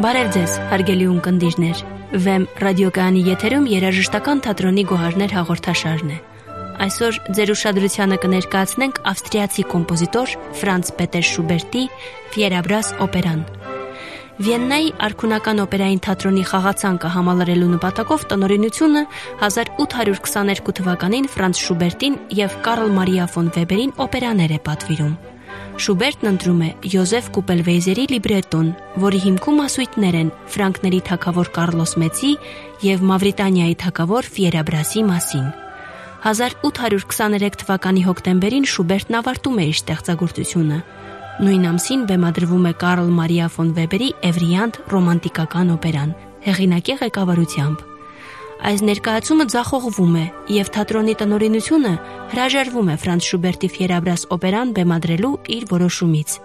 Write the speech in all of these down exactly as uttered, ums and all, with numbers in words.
Բարև ձեզ, հարգելի ունկնդիրներ։ Վեմ ռադիոկայանի եթերում երաժշտական թատրոնի գոհարներ հաղորդաշարն է։ Այսօր ձեր ուշադրությանը կներկայացնենք ավստրիացի կոմպոզիտոր Ֆրանց Պետեր Շուբերտի Ֆիերաբրաս օպերան։ Վիեննայի արքունական օպերային թատրոնի խաղացանկը համալրելու նպատակով տնօրինությունը հազար ութ հարյուր քսաներկու թվականին Ֆրանց Շուբերտին եւ Կարլ Մարիա ֆոն Վեբերին օպերաներ է պատվիրում։ Շուբերտն ընտրում է Յոզեֆ Կուպելվեյզերի լիբրետոն, որի հիմքում ասույթներ են ֆրանկների թագավոր Կարլոս Մեծի եւ Մավրիտանիայի թագավոր Ֆիերաբրասի մասին։ հազար ութ հարյուր քսաներեք թվականի հոկտեմբերին Շուբերտն ավարտում է իր ստեղծագործությունը։ Նույն ամսին բեմադրվում է Կարլ Մարիա ֆոն Վեբերի Էվրիանտ ռոմանտիկական օպերան, հեղինակի ղեկավարությամբ։ Այս ներկայացումը ձախողվում է եւ թատրոնի տնօրինությունը հրաժարվում է Ֆրանց Շուբերտի Ֆիերաբրաս օպերան բեմադրելու իր որոշումից։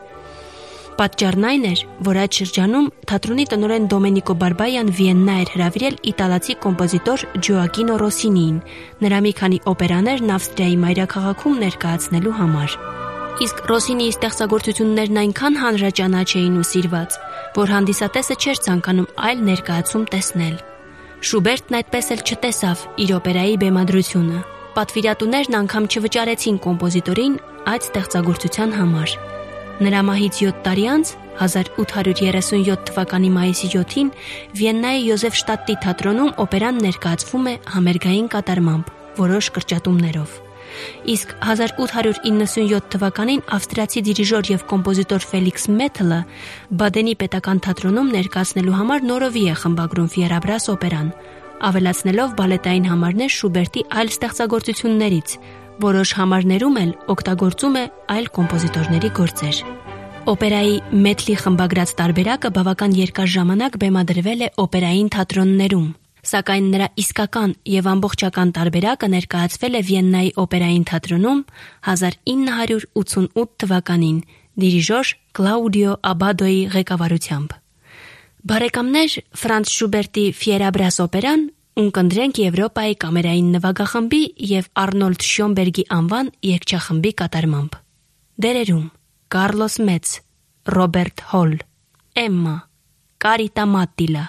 Պատճառն այն էր, որ այդ շրջանում թատրոնի տնօրեն Դոմենիկո Բարբայան Վիեննա էր հրավիրել իտալացի կոմպոզիտոր Ջոակինո Ռոսինիին նրա մի քանի օպերաներն Ավստրիայի մայրաքաղաքում ներկայացնելու համար։ Իսկ Ռոսինիի ստեղծագործություններն այնքան հանրաճանաչ էին ու սիրված, որ հանդիսատեսը չէր ցանկանում այլ ներկայացում տեսնել։ Շուբերտն այդպես էլ չտեսավ իր օպերայի բեմադրությունը։ Պատվիրատուներն անգամ չվճարեցին կոմպոզիտորին այդ ստեղծագործության համար։ Նրա մահից յոթ տարի անց, հազար ութ հարյուր երեսունյոթ թվականի մայիսի յոթին, Վիեննայի Յոզեֆշտադտի թատրոնում օպերան ներկայացվում է համերգային կատարմամբ, որոշ կրճատումներով։ Իսկ հազար ութ հարյուր իննսունյոթ թվականին ավստրիացի դիրիժոր եւ կոմպոզիտոր Ֆելիքս Մեթլը Բադենի պետական թատրոնում ներկայացնելու համար նորովի է խմբագրում Ֆիերաբրաս օպերան, ավելացնելով բալետային համարներ Շուբերտի այլ ստեղծագործություններից, որոշ համարներում էլ օգտագործում է այլ կոմպոզիտորների գործեր։ Օպերայի Մեթլի խմբագրած տարբերակը բավական երկար ժամանակ բեմադրվել է օպերային թատրոններում, սակայն նրա իսկական եւ ամբողջական տարբերակը ներկայացվել է Վիեննայի օպերային թատրոնում հազար ինը հարյուր ութսունութ թվականին դիրիժոր Կլաուդիո Աբադոյի ղեկավարությամբ։ Բարեկամներ, Ֆրանց Շուբերտի Ֆիերաբրաս օպերան ունկնդրենք Եվրոպայի կամերային նվագախմբի եւ Արնոլդ Շյոնբերգի անվան երգչախմբի կատարմամբ։ Դերերում Կարլոս Մեծ, Ռոբերտ Հոլ, Էմմա, Կարիտա Մատտիլա,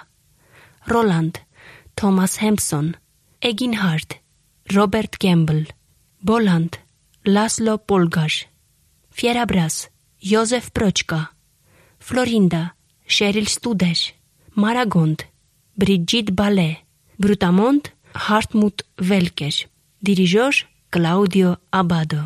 Ռոլանդ, Թոմաս Հեմպսոն, Էգինհարդ, Ռոբերտ Կեմբլ, Բոլանդ, Լասլո Պոլգար, Ֆիերաբրաս, Յոզեֆ Պրոչկա, Ֆլորինդա, Շերիլ Ստուդեր, Մարագոնդ, Բրիջիտ Բալե, Բրուտամոնտ, Հարտմուտ Վելկեր, դիրիժոր Կլաուդիո Աբադո։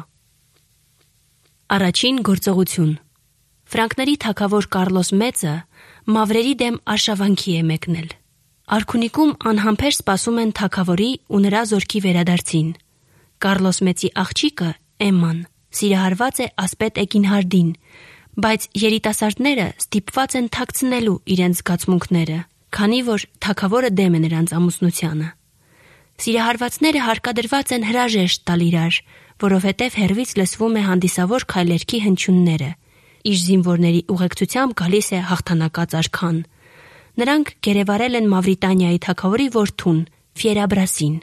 Առաջին գործողություն։ Ֆրանկների թագավոր Կարլոս Մեծը մավրերի դեմ արշավանքի է մեկնել։ Արքունիքում անհամբեր սպասում են թագավորի ու նրա զորքի վերադարձին։ Կարլոս Մեծի աղջիկը Էմման սիրահարված է ասպետ Էգինհարդին, բայց երիտասարդները ստիպված են թաքցնելու իրենց զգացմունքները, քանի որ թագավորը դեմ է նրանց ամուսնությանը։ Սիրահարվածները հարկադրված են հրաժեշտ տալ իրար, որովհետև հեռվից լսվում է հանդիսավոր քայլերքի հնչյունները։ Իր զինվորների ուղեկցությամբ գալիս է հաղթանակած արքան։ Նրանք գերեվարել են Մավրիտանիայի թագավորի որդուն, Ֆիերաբրասին։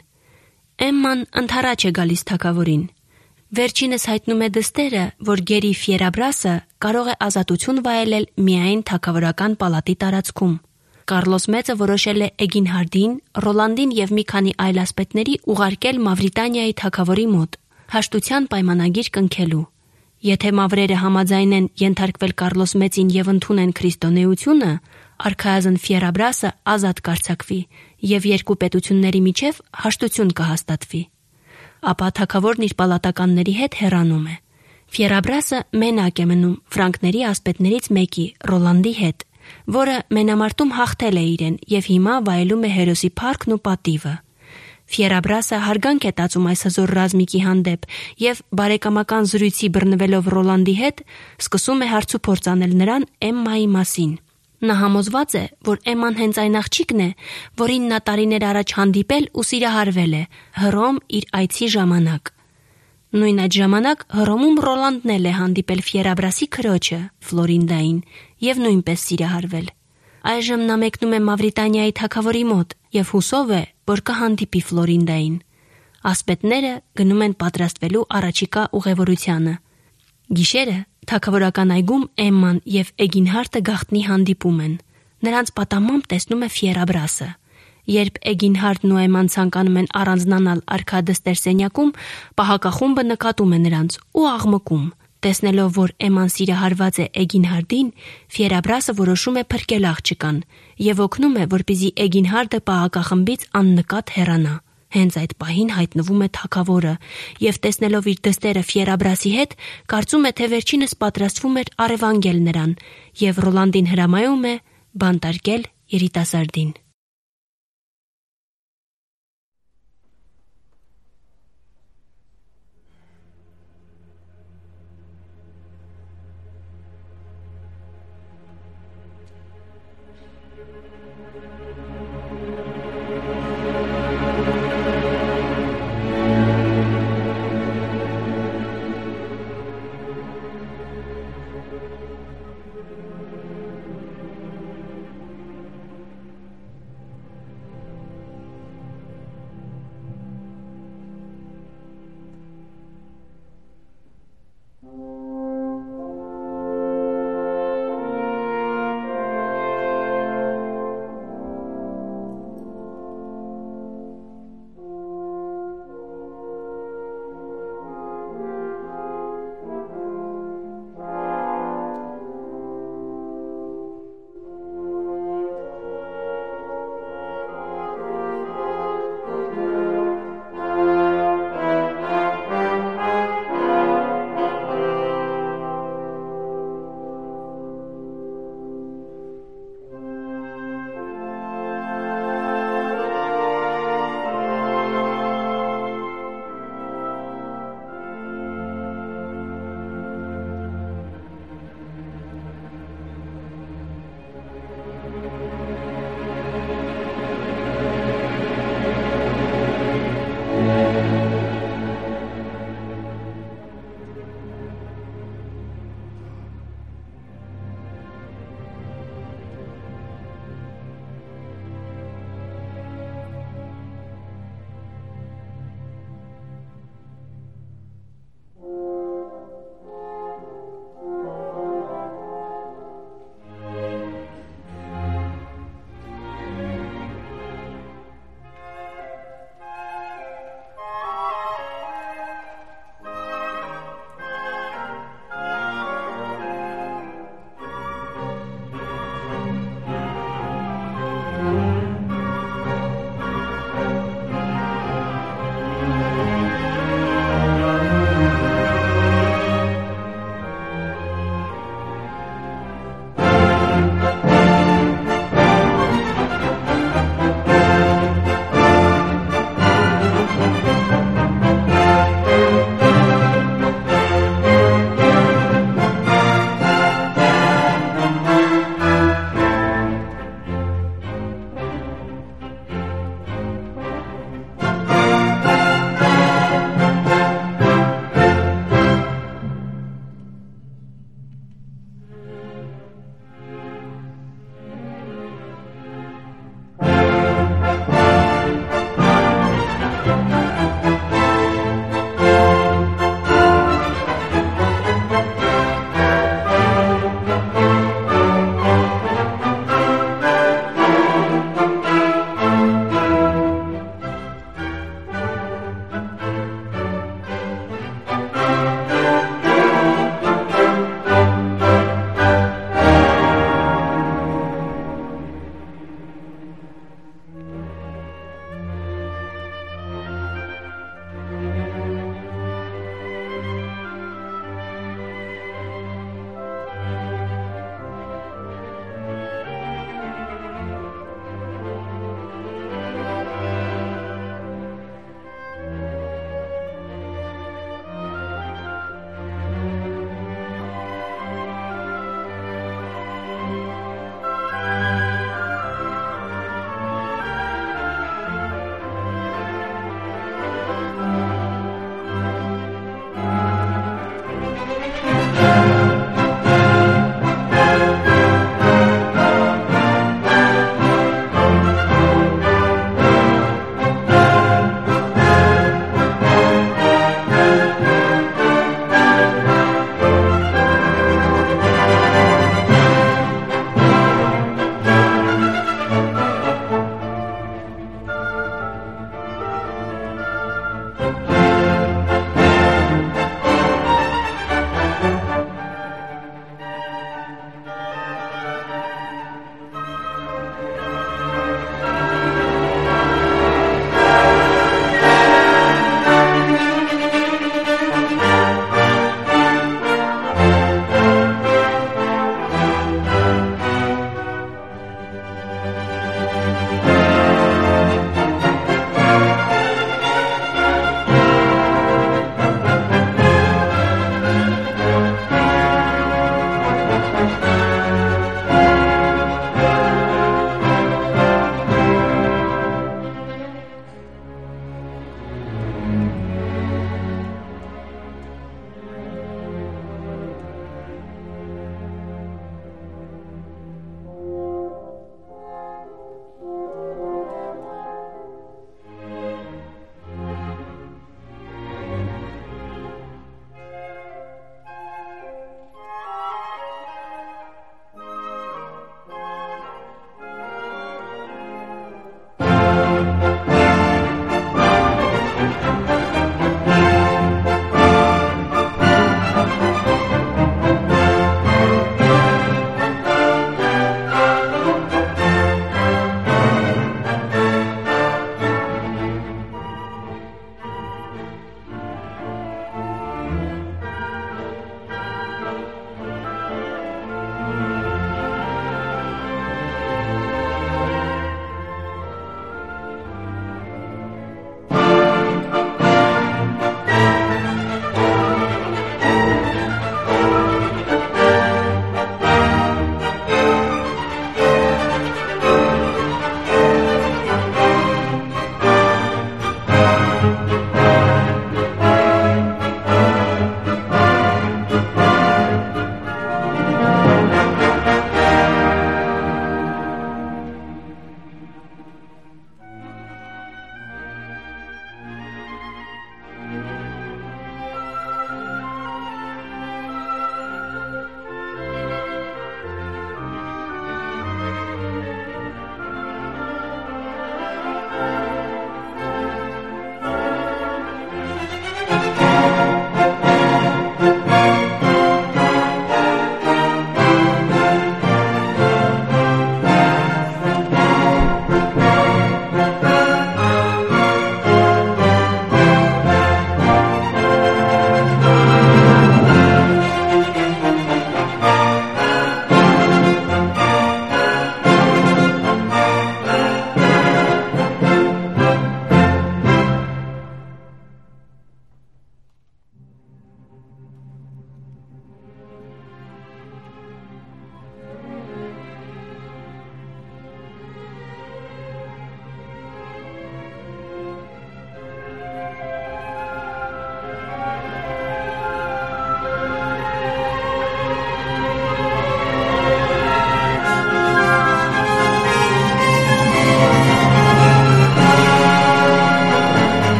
Էմման ընդառաջ է գալիս թագավորին։ Վերջինս հայտնում է դստերը, որ գերի Ֆիերաբրասը կարող է ազատություն վայելել միայն թագավորական պալատի տարածքում։ Կարլոս Մեծը որոշել է Էգինհարդին, Ռոլանդին եւ մի քանի այլ ասպետների ուղարկել Մավրիտանիայի թագավորի մոտ, հաշտության պայմանագիր կնքելու։ Եթե մավրերը համաձայնեն ենթարկվել Կարլոս Մեծին եւ ընդունեն քրիստոնեությունը, արքայազն Ֆիերաբրասը ազատ կարձակվի եւ երկու պետությունների միջև հաշտություն կհաստատվի։ Ապա թագավորն իր պալատականների հետ հեռանում է։ Ֆիերաբրասը մենակ է մնում ֆրանկների ասպետներից մեկի, Ռոլանդի հետ, որը մենամարտում հաղթել է իրեն եւ հիմա վայելում է հերոսի փառքն ու պատիվը։ Ֆիերաբրասը հարգանք է տածում այս հզոր ռազմիկի հանդեպ եւ բարեկամական զրույցի բռնվելով Ռոլանդի հետ սկսում է հարցուփորձ անել նրան Էմմայի մասին։ Նա համոզված է, որ Էմման հենց այն աղջիկն է, որին նա տարիներ առաջ հանդիպել ու սիրահարվել է Հռոմ իր այցի ժամանակ։ Նույն այդ ժամանակ Հռոմում Ռոլանդն էլ է հանդիպել Ֆիերաբրասի քրոջը, Ֆլորինդային, եւ նույնպես սիրահարվել։ Այժմ նա մեկնում է Մավրիտանիայի թագավորի մոտ եւ հուսով է, որ կհանդիպի Ֆլորինդային։ Ասպետները գնում են պատրաստվելու առաջիկա ուղևորությանը։ Գիշերը թագավորական այգում Էմման եւ Էգինհարդը գաղտնի հանդիպում են։ նրանց պատամամբ տեսնում է Ֆիերաբրասը։ Երբ Էգինհարդն ու Էման ցանկանում են առանձնանալ արքադստեր սենյակում, պահակախումբը նկատում է նրանց ու աղմկում։ Տեսնելով, որ Էման սիրահարված է Էգինհարդին, Ֆիերաբրասը որոշում է փրկել աղջկան եւ օգնում է, որպեսզի Էգինհարդը պահակախմբից աննկատ հեռանա։ Հենց այդ պահին հայտնվում է թագավորը եւ տեսնելով իր դստերը Ֆիերաբրասի հետ, կարծում է, թե վերջինս պատրաստվում էր առևանգել նրան եւ Ռոլանդին հրամայում է բանտարկել երիտասարդին։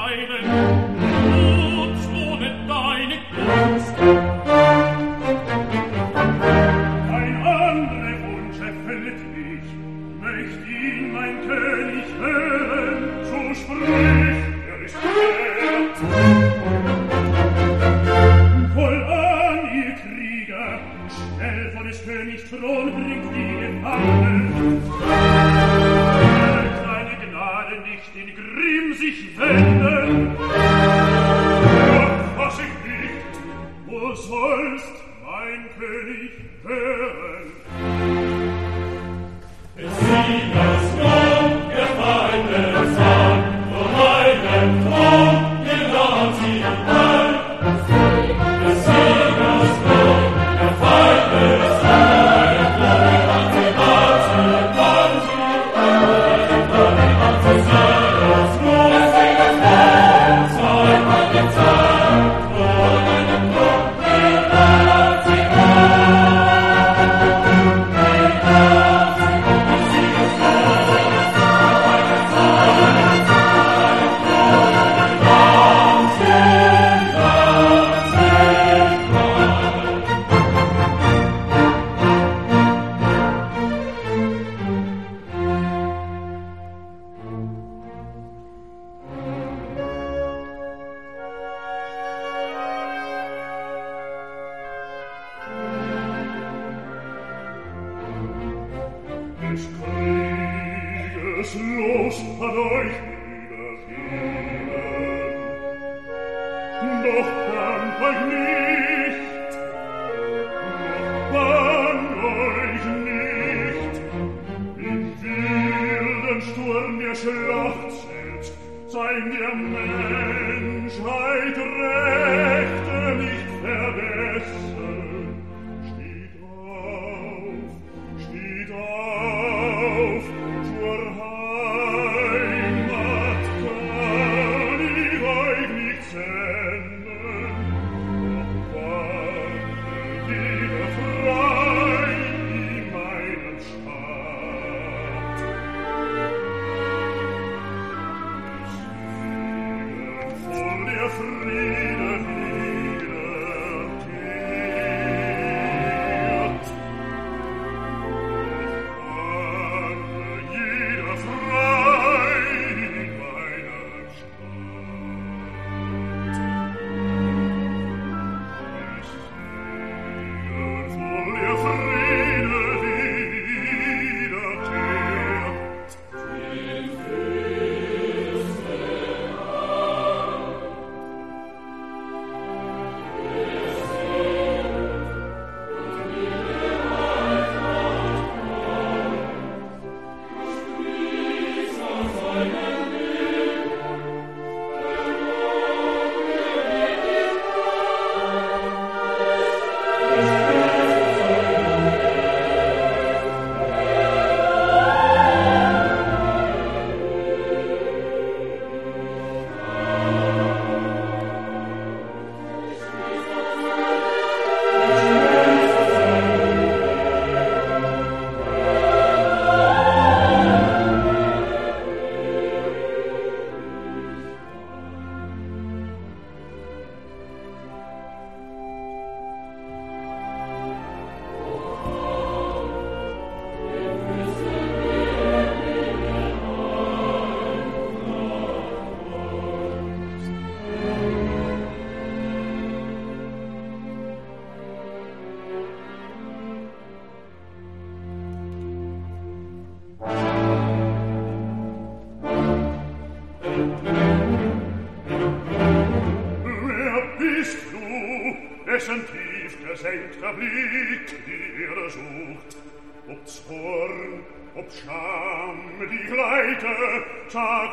gesenkter Blick dir sucht, ob Zorn, ob Scham die gleite, sag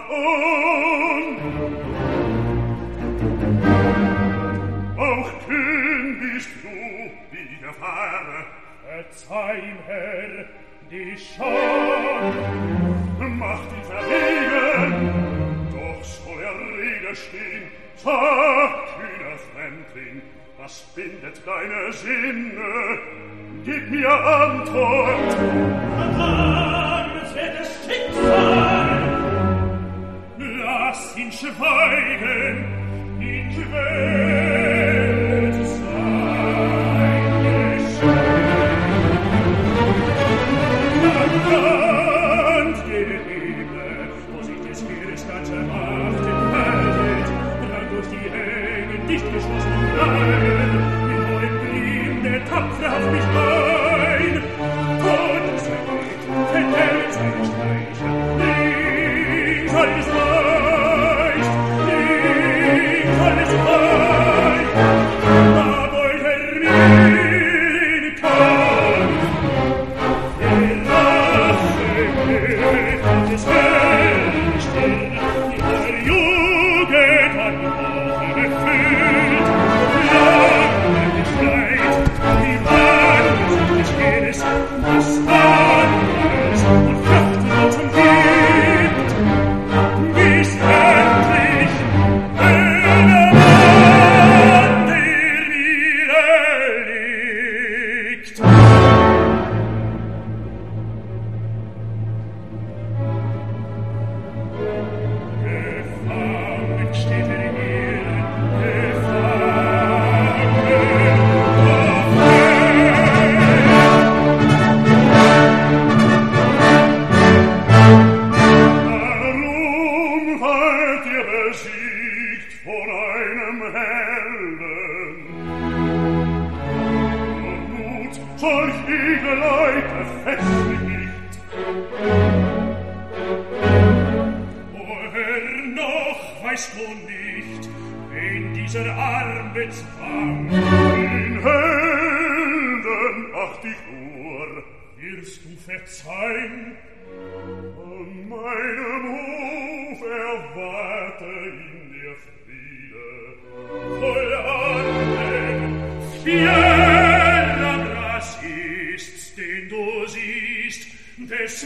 an. Auch kühn bist du, die Gefahr, verzeih, Herr, die Scham, macht ihn verlegen, doch soll er Rede stehen, sag, kühner Fremdling, was bindet deine Sinne? Gib mir Antwort. Vertragen, es wird das Schicksal. Lass in Schweigen, in Quält sein Geschenk. Am Rand der Ebene, wo sich des Meeres ganze Macht entfaltet, drang durch die engen, dicht geschlossenen Reihen, in hohem Gleam der Tapfer auf mich ein. Todesergeht, vertellt seine Streiche, links alles leicht, links alles leicht, da wollt er mir in Kampf. Die Rache geht auf des Helden Stirn, die hohe Jugend hat die Woche befüllt, lange Bescheid, die Wagen sind des Heeres, das Adels und Kraftlos und gibt, bis endlich einer Mann, der niederliegt. Gefangen steht er hier, gefangen, Warum wart ihr besiegt von einem Helden? Und Mut solch edle Leute festigt. O Herr, noch weißt du nicht, wen dieser Arm bezwang. Den Helden, ach dich nur, wirst du verzeihen? An meinem Hof erwarte ihn der Friede, voll Armen, fieller Gras ist's, den du siehst, des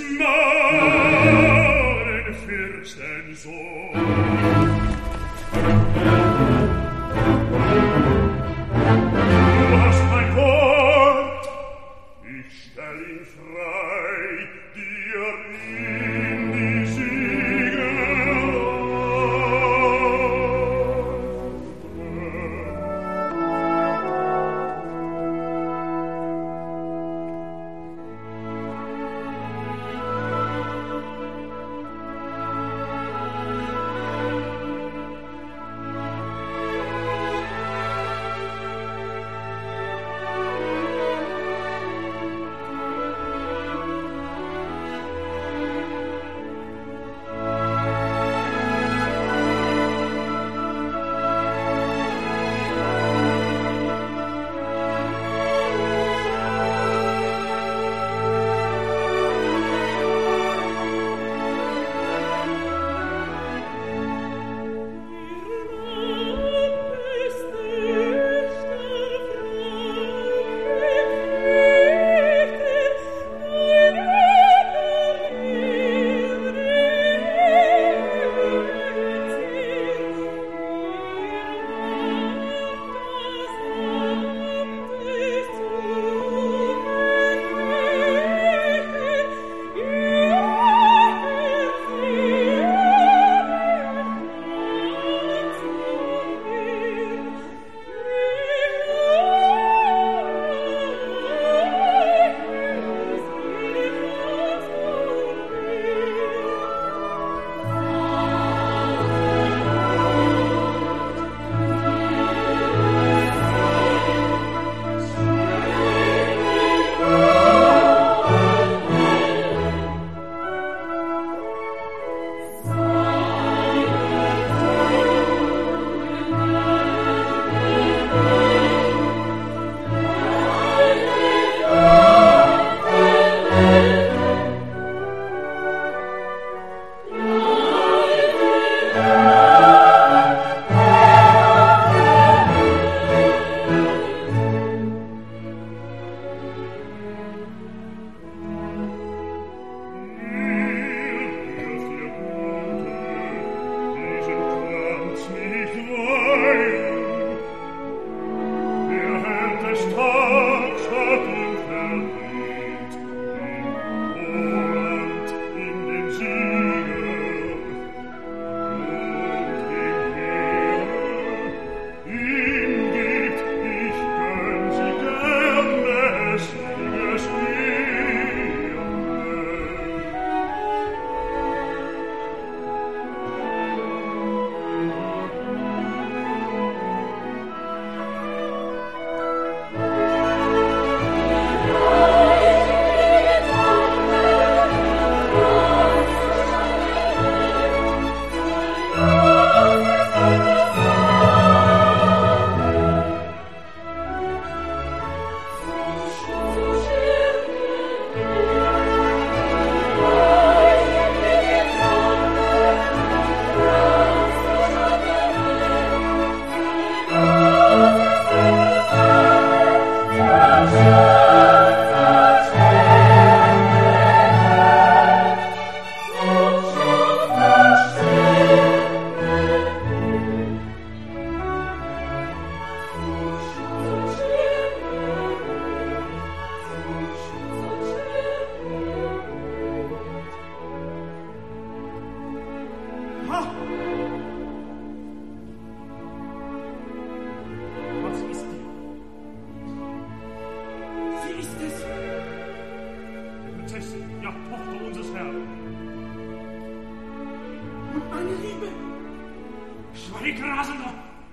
Maurenfürsten Sohn. Du hast mein Wort, ich stell ihn frei, dir in die Siegel.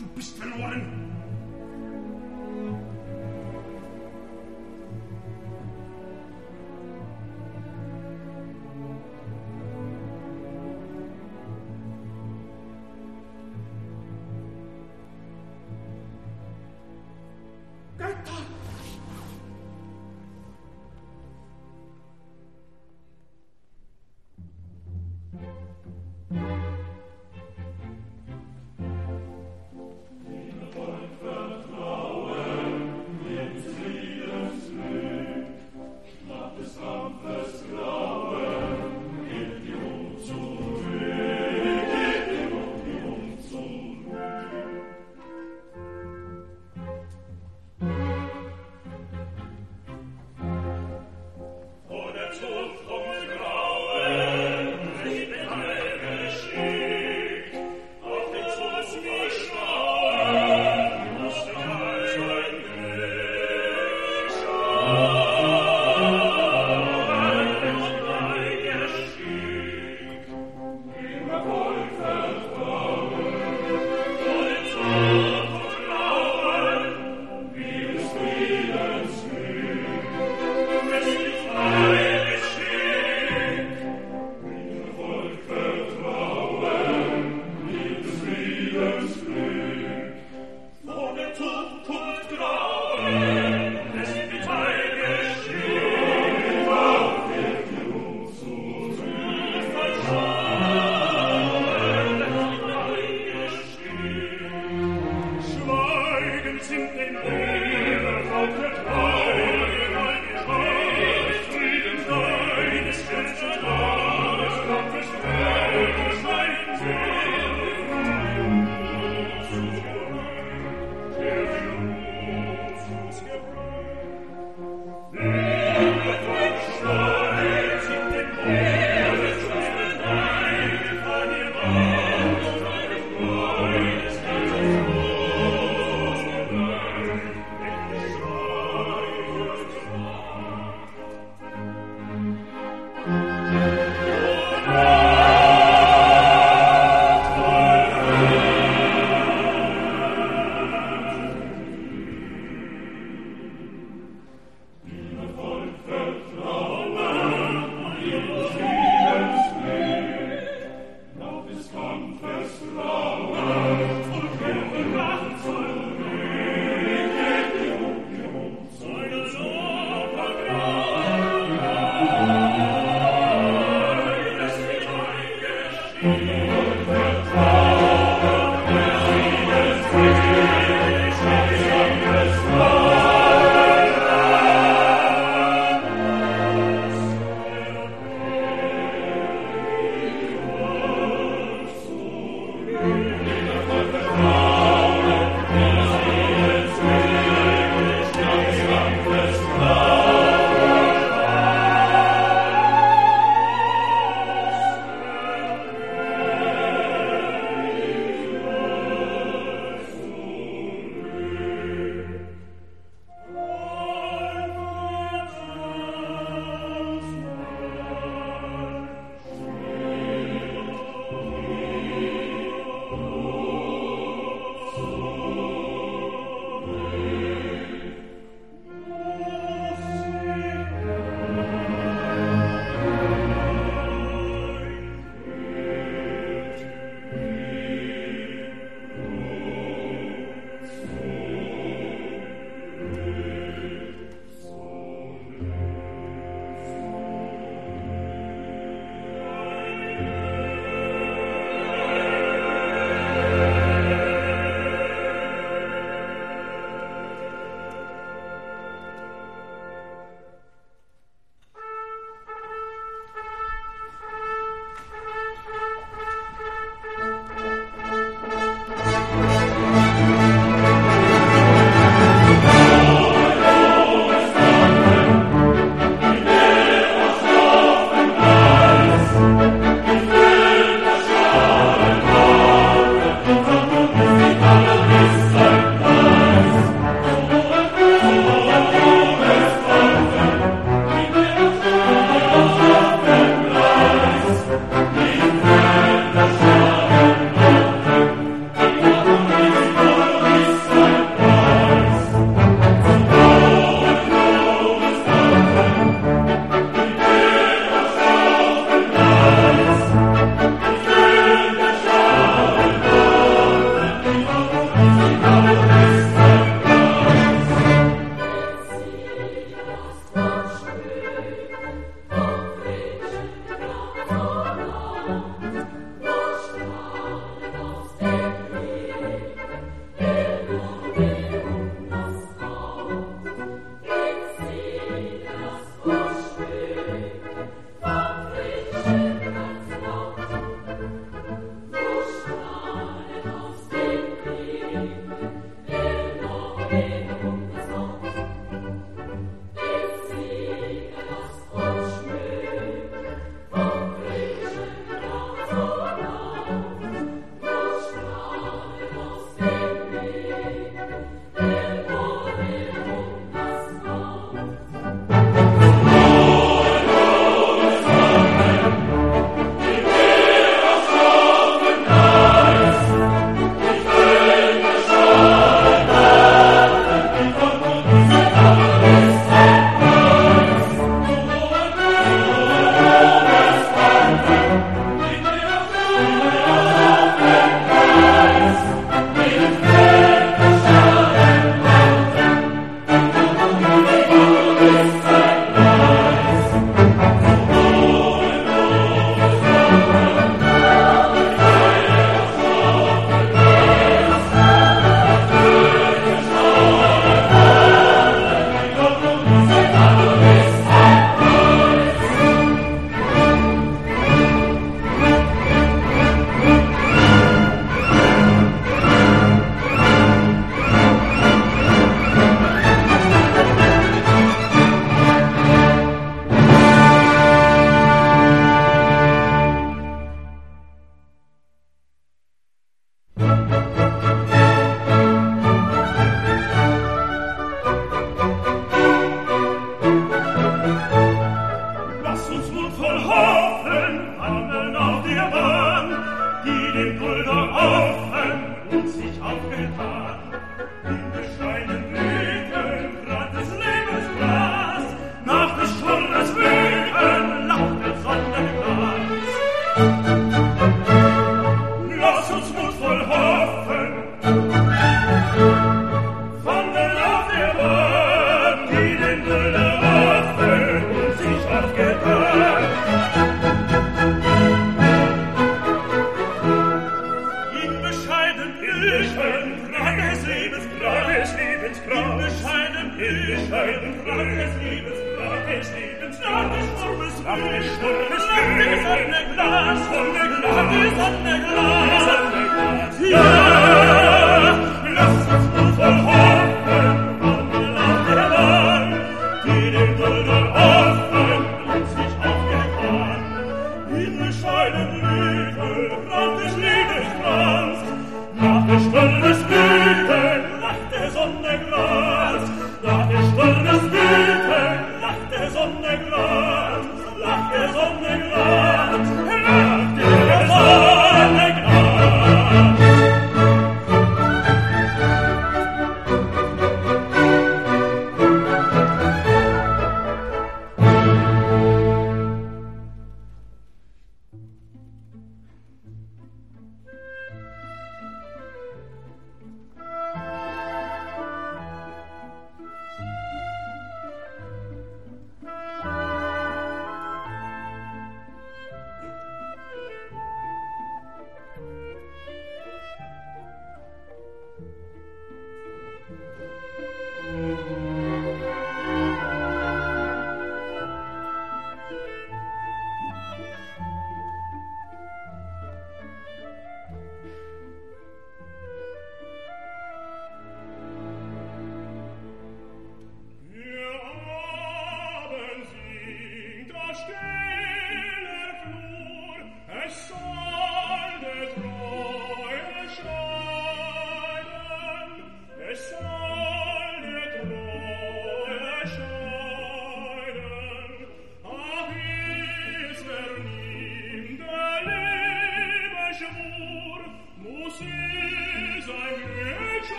du bist verloren. Oh,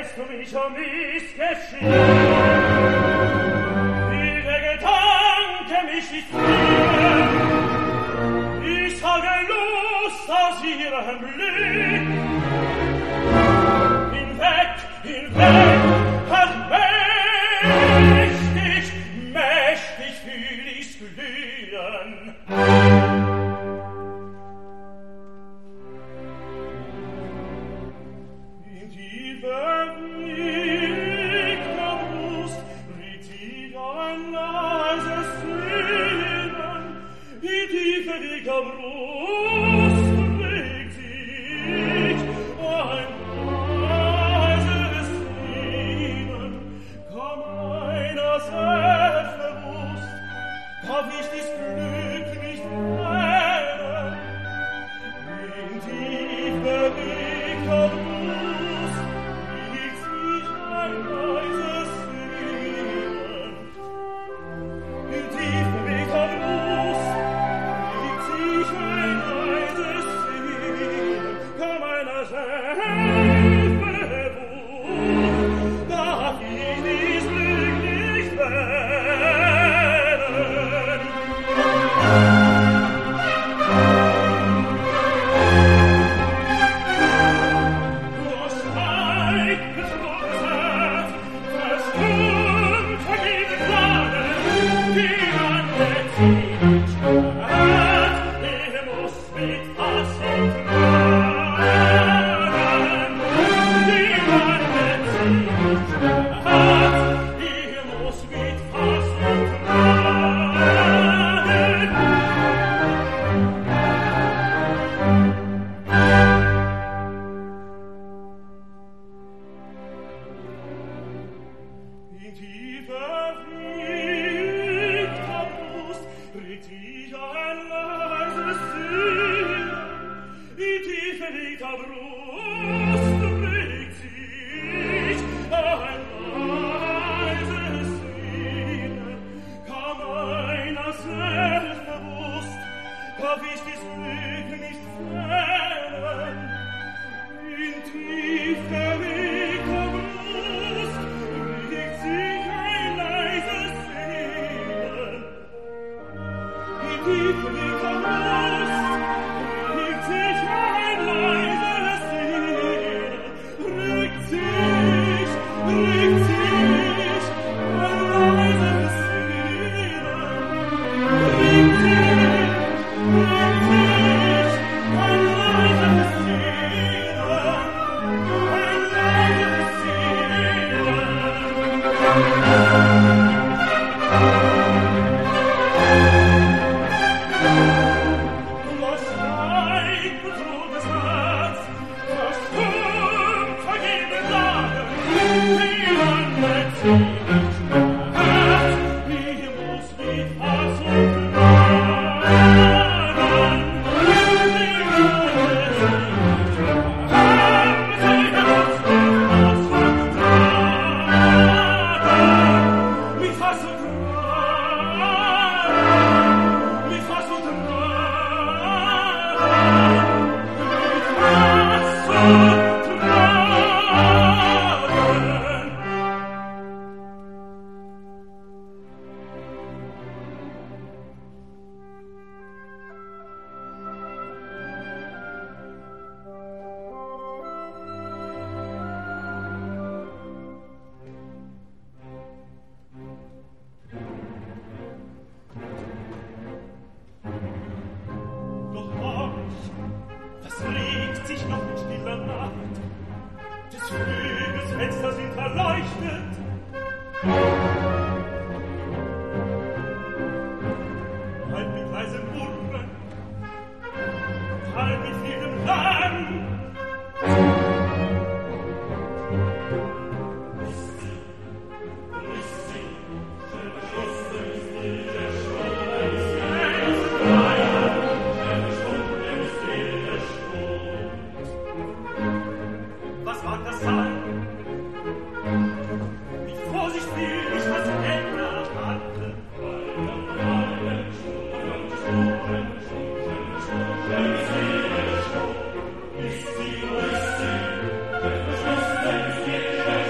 lässt du mich um mich geschehen. Wie der Gedanke mich nicht frieren, ich habe Lust aus ihrem Blick. Hinweg, hinweg, halt mächtig, mächtig fühl ich's glühen. In die verwegte Brust regt sich ein leises Sehnen. In die verwegte Brust regt sich ein leises Sehnen. Komm einer selbstbewusst, hab ich dies Glück nicht wählen. In die verwegte Brust regt sich ein leises Sehnen. In die verwegte Brust regt sich ein leises Sehnen. Komm einer selbstbewusst, darf ich dies Glück nicht wählen. Du Schweig, betrogenes Herz, verstummt vergeben Planen, die man mit ihnen stört, er muss mit Hass und Tränen, die man mit ihnen stört, er muss mit Hass und Tränen. In die verwegte Brust regt sich ein leises Sehnen. In die verwegte Brust regt sich ein leises Sehnen. Kaum einer selbstbewusst, darf ich dies Glück nicht wählen. In die verwegte Brust regt sich ein leises Sehnen. In die verwegte Brust regt sich ein leises Sehnen. Regt sich, regt sich ein leises Sehnen. Regt sich, regt sich ein leises Sehnen. Ein leises Sehnen. Was Schweig, betrogenes Herz, verstummt vergeben Planen, die man mit ihnen stört, die muss mit Hass und Tränen, die man mit ihnen stört, sie muss mit Hass und Tränen, mit Hass und Tränen, mit Hass und Tränen, mit Hass und Tränen. Doch morgens, das regt sich noch in stiller Nacht, des Flügels Fenster sind erleuchtet. Halb mit leisem Murren, halb mit vielem Lärm. Was mag das sein? Mit Vorsicht will ich das Ende erwarten. Ist sie, ist sie, ist sie,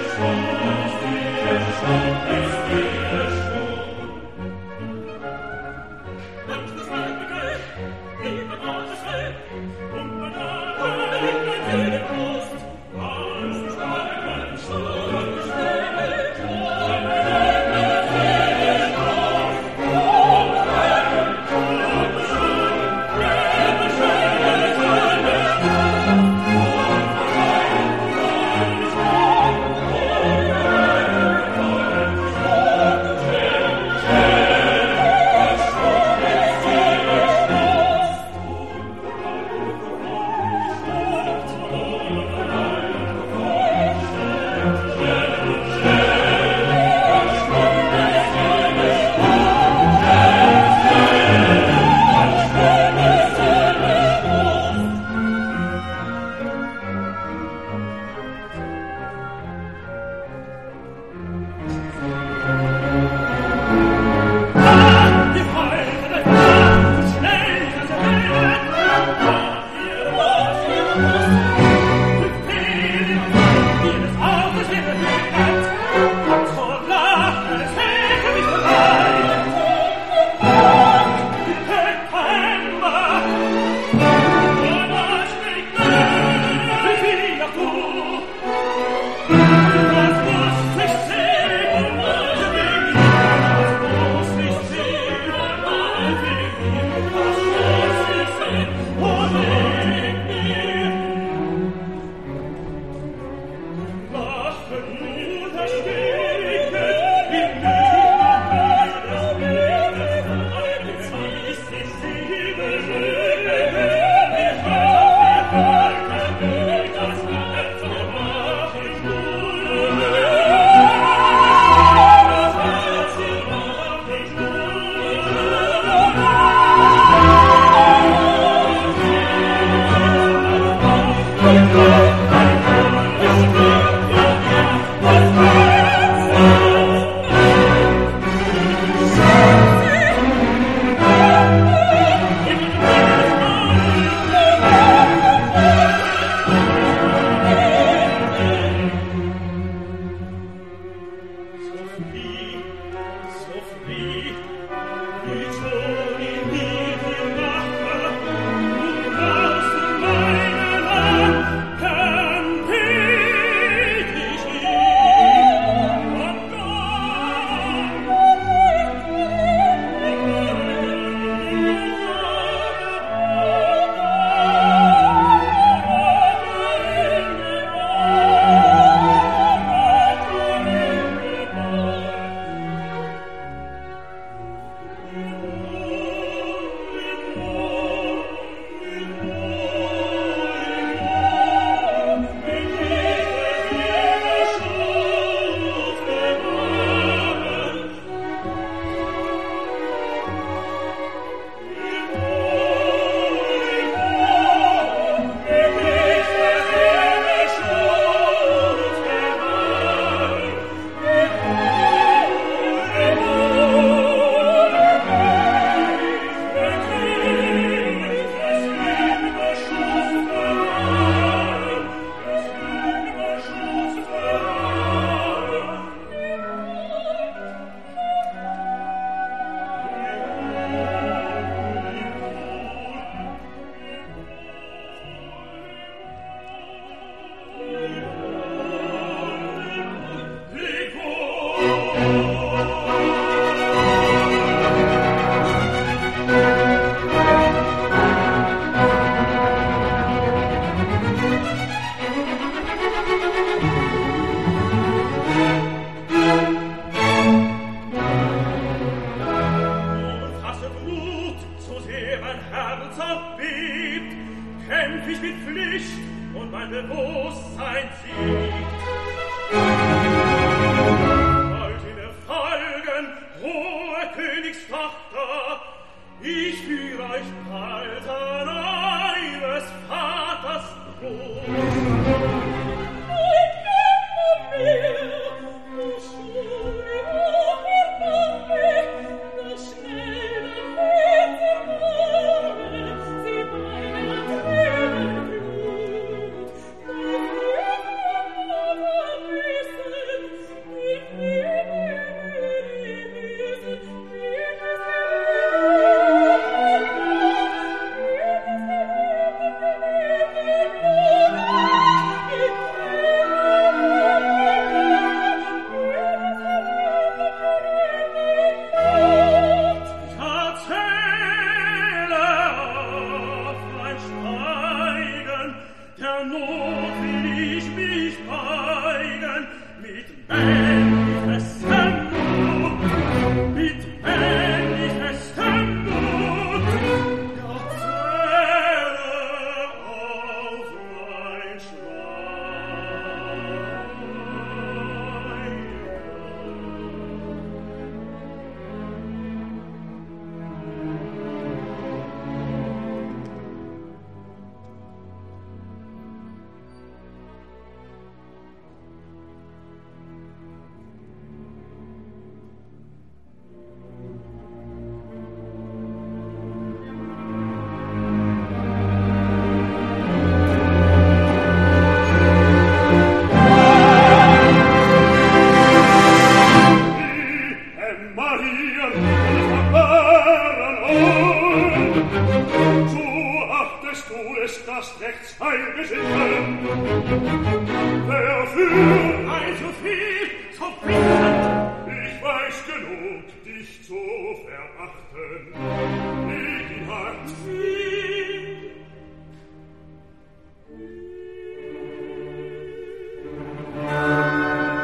Musik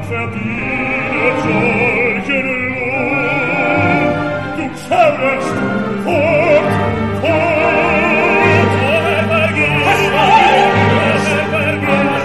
verdient solchen Lohn. Du zauberst fort, fort, vergiss, vergiss, vergiss,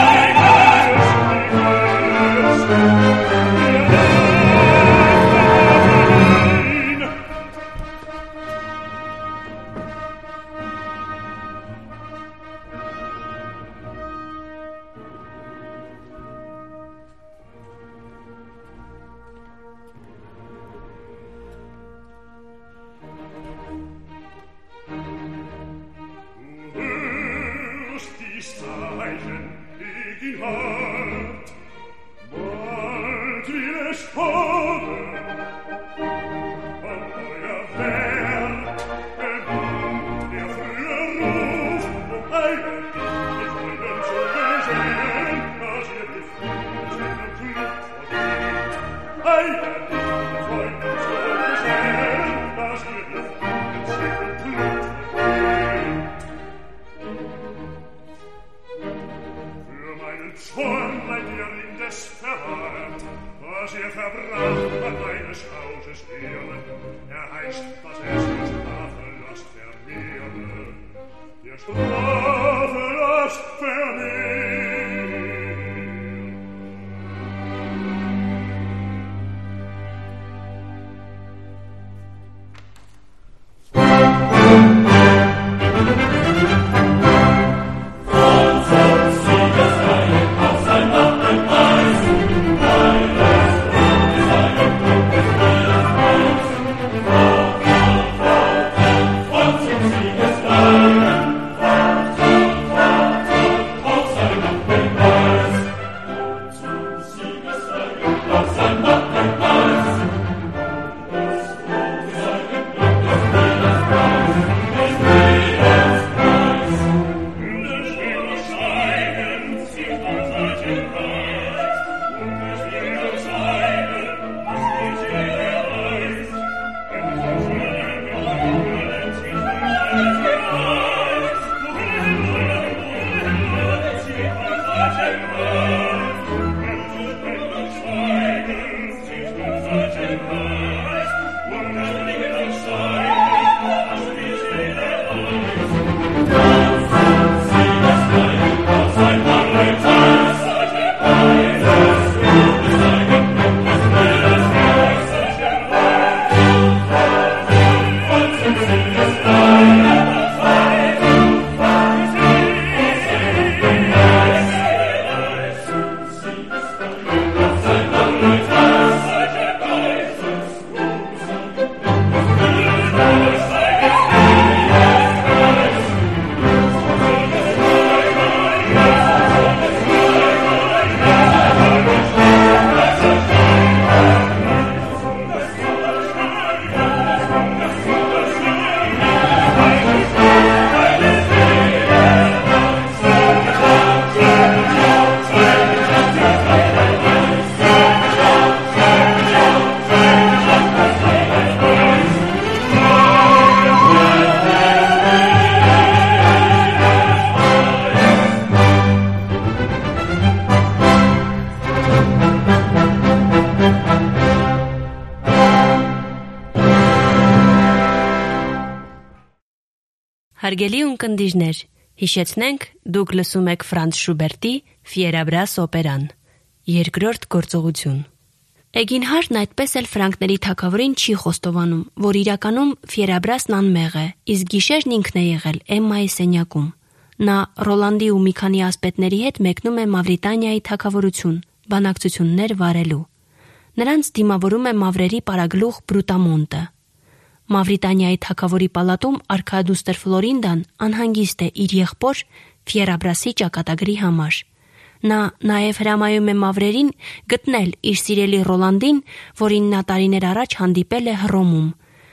Հարգելի ունկնդիրներ, հիշեցնենք, դուք լսում եք Ֆրանց Շուբերտի Ֆիերաբրաս օպերան, երկրորդ գործողություն։ Էգինհարդն այդպես էլ ֆրանկների թագավորին չի խոստովանում, որ իրականում Ֆիերաբրասն անմեղ է, իսկ գիշերն ինքն է եղել Էմմայի սենյակում։ Նա Ռոլանդի ու մի քանի ասպետների հետ մեկնում է Մավրիտանիայի թագավորություն, բանակցություններ վարելու։ Նրանց դիմավորում է մավրերի պարագլուխ Բրուտամոնտը։ Մավրիտանիայի թագավորի պալատում արքայադուստր Ֆլորինդան անհանգիստ է իր եղբոր Ֆիերաբրասի ճակատագրի համար։ Նա նաև հրամայում է մավրերին գտնել իր սիրելի Ռոլանդին, որին նա տարիներ առաջ հանդիպել է Հռոմում։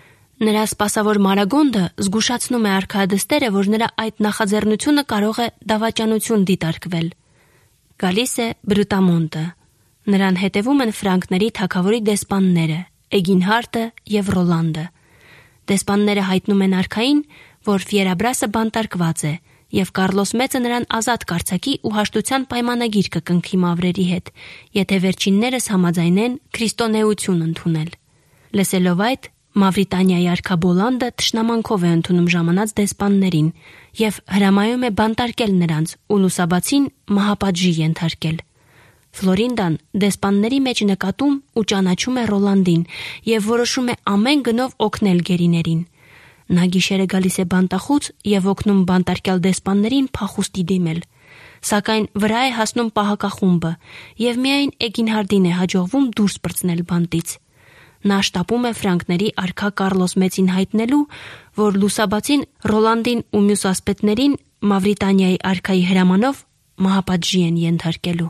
Նրա սպասավոր Մարագոնդը զգուշացնում է արքայադստերը, որ նրա այդ նախաձեռնությունը կարող է դավաճանություն դիտարկվել։ Գալիս է Բրուտամոնտը։ Նրան հետևում են ֆրանկների թագավորի դեսպանները՝ Էգինհարդը և Ռոլանդը։ Դեսպանները հայտնում են արքային, որ Ֆիերաբրասը բանտարկված է եւ Կարլոս Մեծը նրան ազատ կարձակի ու հաշտության պայմանագիր կկնքի մավրերի հետ, եթե վերջիններս համաձայնեն քրիստոնեություն ընդունել։ Լսելով այդ, Մավրիտանիայի արքա Բոլանդը թշնամանքով է ընդունում ժամանած դեսպաններին եւ հրամայում է բանտարկել նրանց ու լուսաբացին մահապատժի ենթարկել։ Ֆլորինդան դեսպանների մեջ նկատում ու ճանաչում է Ռոլանդին եւ որոշում է ամեն գնով օգնել գերիներին։ Նա գիշերը գալիս է բանտախուց եւ օգնում բանտարկյալ դեսպաններին փախուստի դիմել, սակայն վրա է հասնում պահակախումբը եւ միայն Էգինհարդին է հաջողվում դուրս պրծնել բանտից։ Նա շտապում է ֆրանկների արքա Կարլոս Մեծին հայտնելու, որ լուսաբացին Ռոլանդին ու մյուս ասպետներին Մավրիտանիայի արքայի հրամանով մահապատժի են ենթարկելու։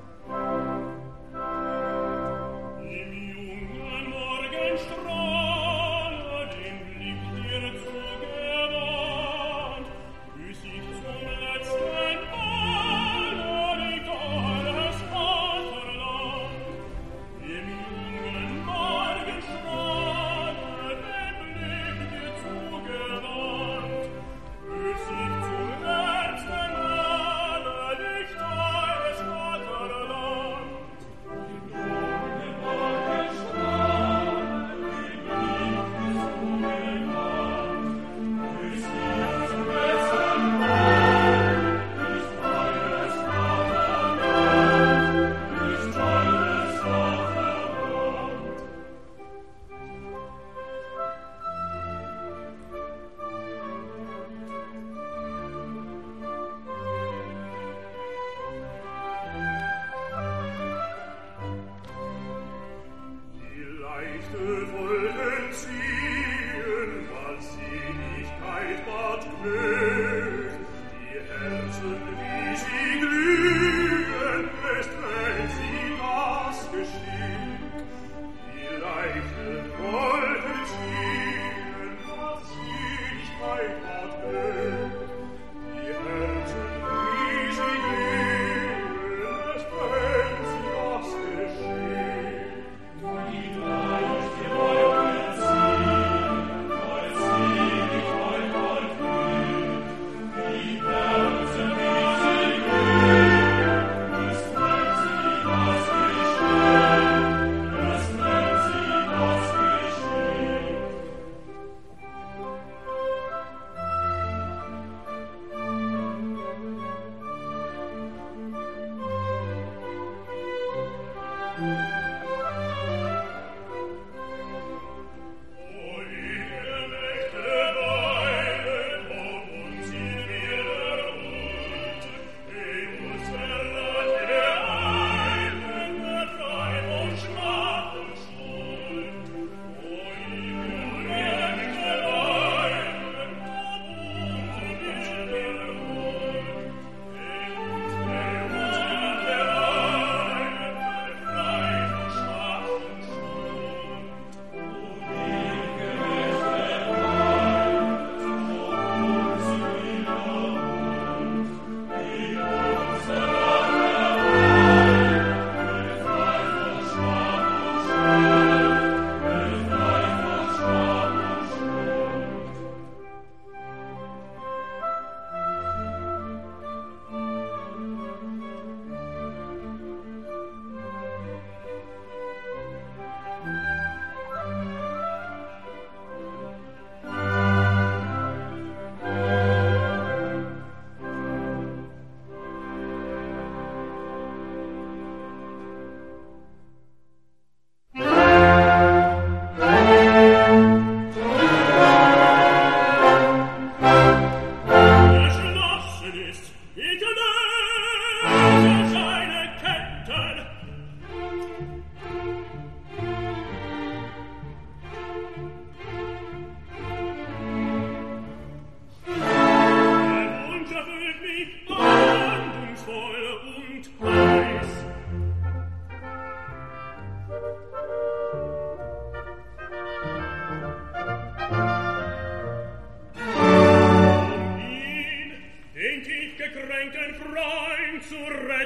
Im jungen Morgenstrahl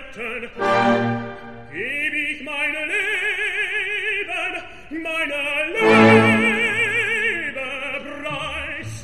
retten, geb ich mein Leben, meine Liebe preis.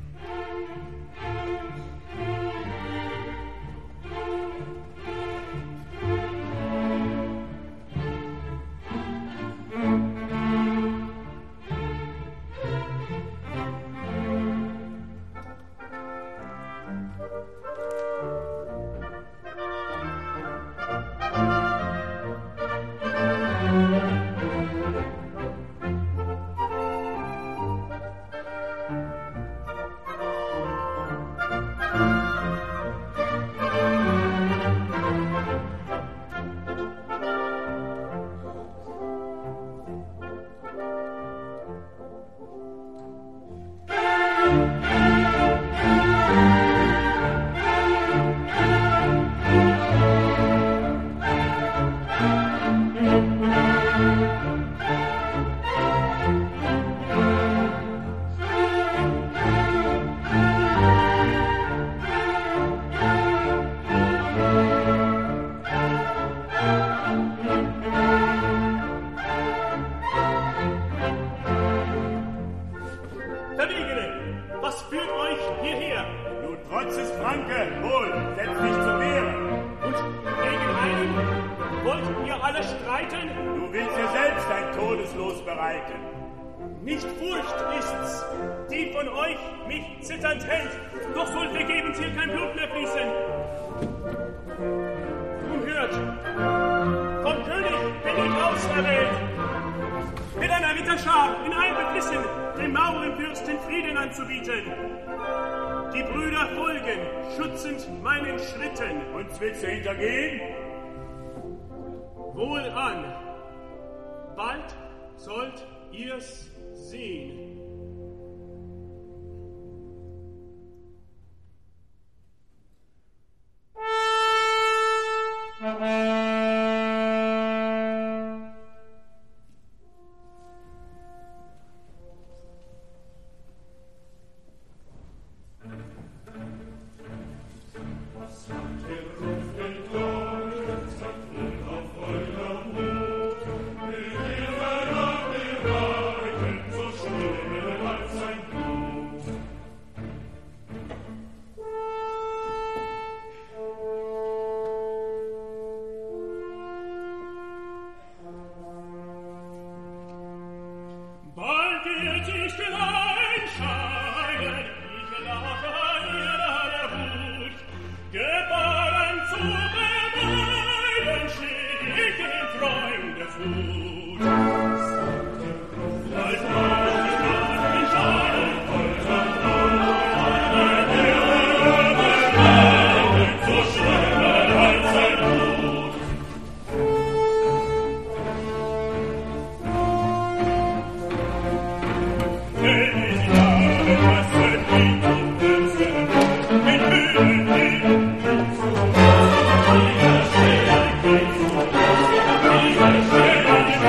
Willst du hintergehen? Wohlan, bald sollt ihr's sehen. Thank you.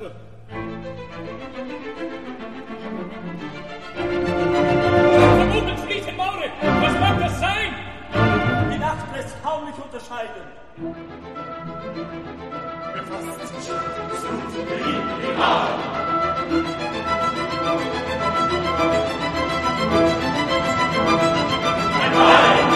Stube. Vermutet flieht im Maure. Was mag das sein? Die Nacht lässt kaum mich unterscheiden. Befasst sich so die Haare. Ein Wein!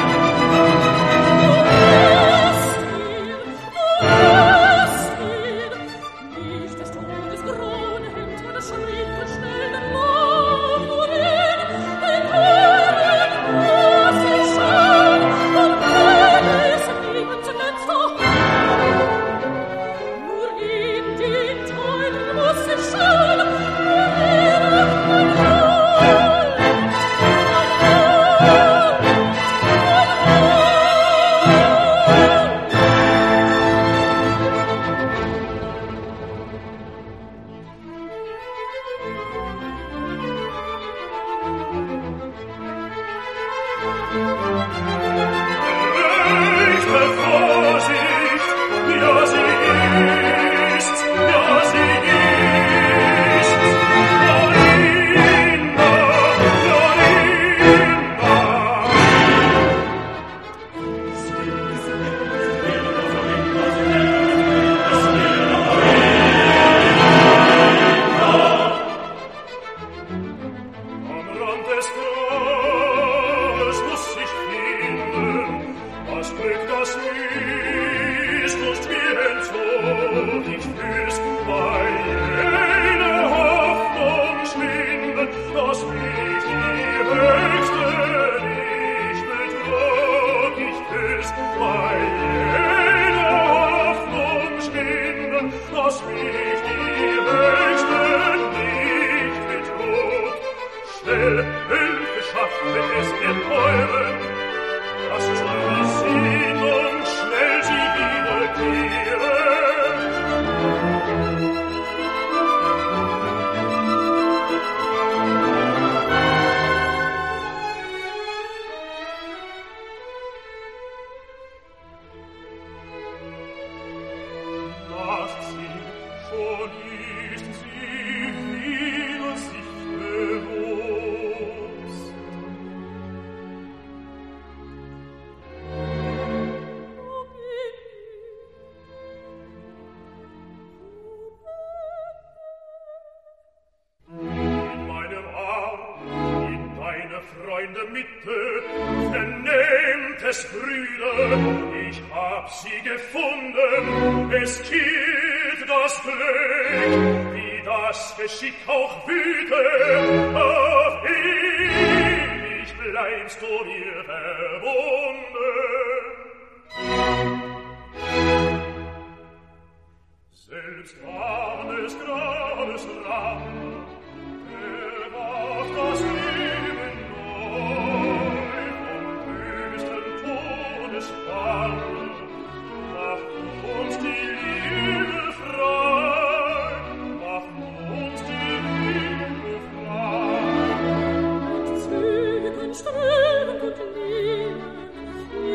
Strömen und Leben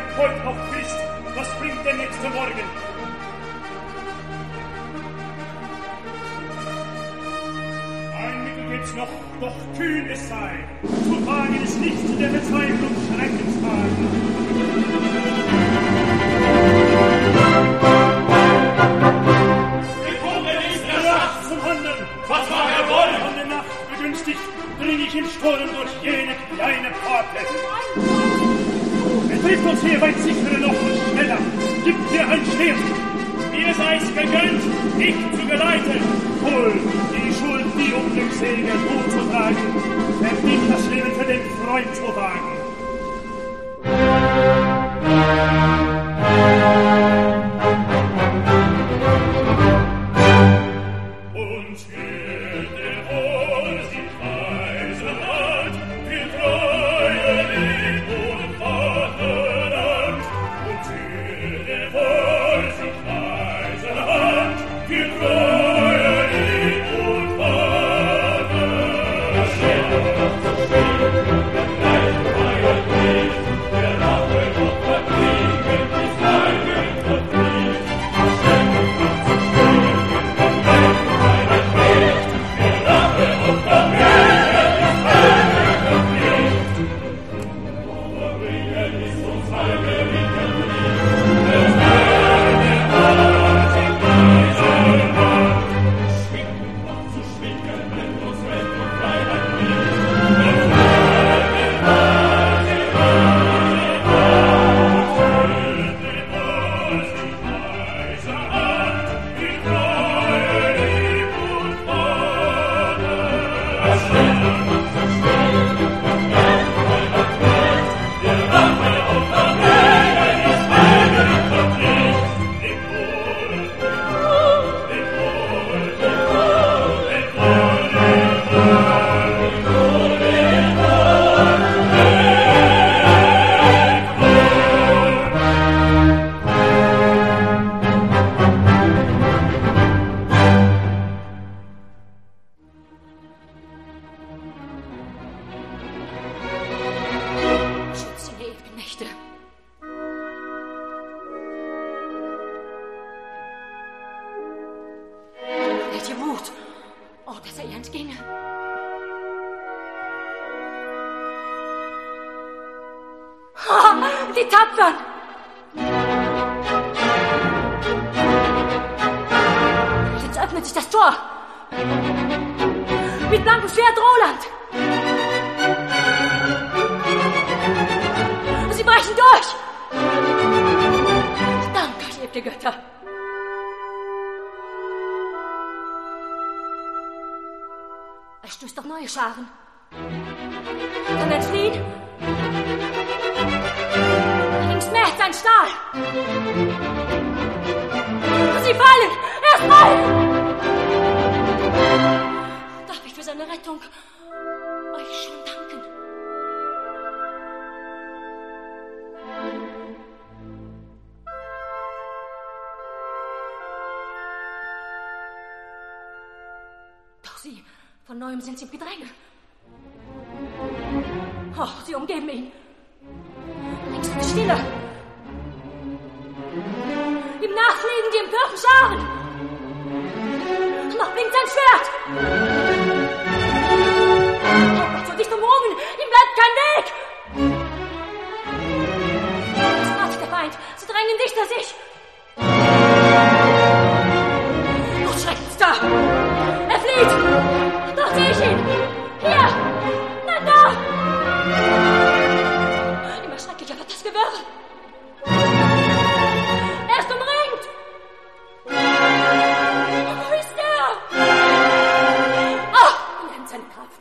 bleibt heute noch Frist. Was bringt der nächste Morgen? Ein Mittel gibt's noch, doch kühn es sei. Zu wagen ist nicht der Verzweiflung Schreckenswagen. Gekommen ist der Schatz zum Handeln. Was war er wollen? Von der Nacht begünstigt, dring ich im Sturm durch jene kleine Pforte. Er trifft uns hier weit sicherer noch und schneller. Gib mir ein Schwert. Mir sei's gegönnt, dich zu geleiten. Wohl, die Schuld, die Unglückssäge gut zu tragen. Verdient das Leben für den Freund zu wagen. Die Tapfern! Jetzt öffnet sich das Tor. Mit blankem Schwert Roland. Sie brechen durch. Dank euch, liebte Götter. Er stößt auf neue Scharen. Kann er entfliehen? Links sein Stahl. Sie fallen! Er ist fallen! Darf ich für seine Rettung euch schon danken? Doch sie, von neuem sind sie im Gedränge. Oh, sie umgeben ihn. Links ist Stille. Ihm nachfliegen die empörten Scharen. Noch blinkt sein Schwert. Oh, so dicht umrungen, ihm bleibt kein Weg. Es wartet der Feind, sie drängen dichter sich. Oh, schreckendster. Er flieht. Dort sehe ich ihn. Hier. Nein, da. Immer schrecklicher wird das Gewirr. Er ist umringt! Wo ist er? Ach, nennt seine Kraft.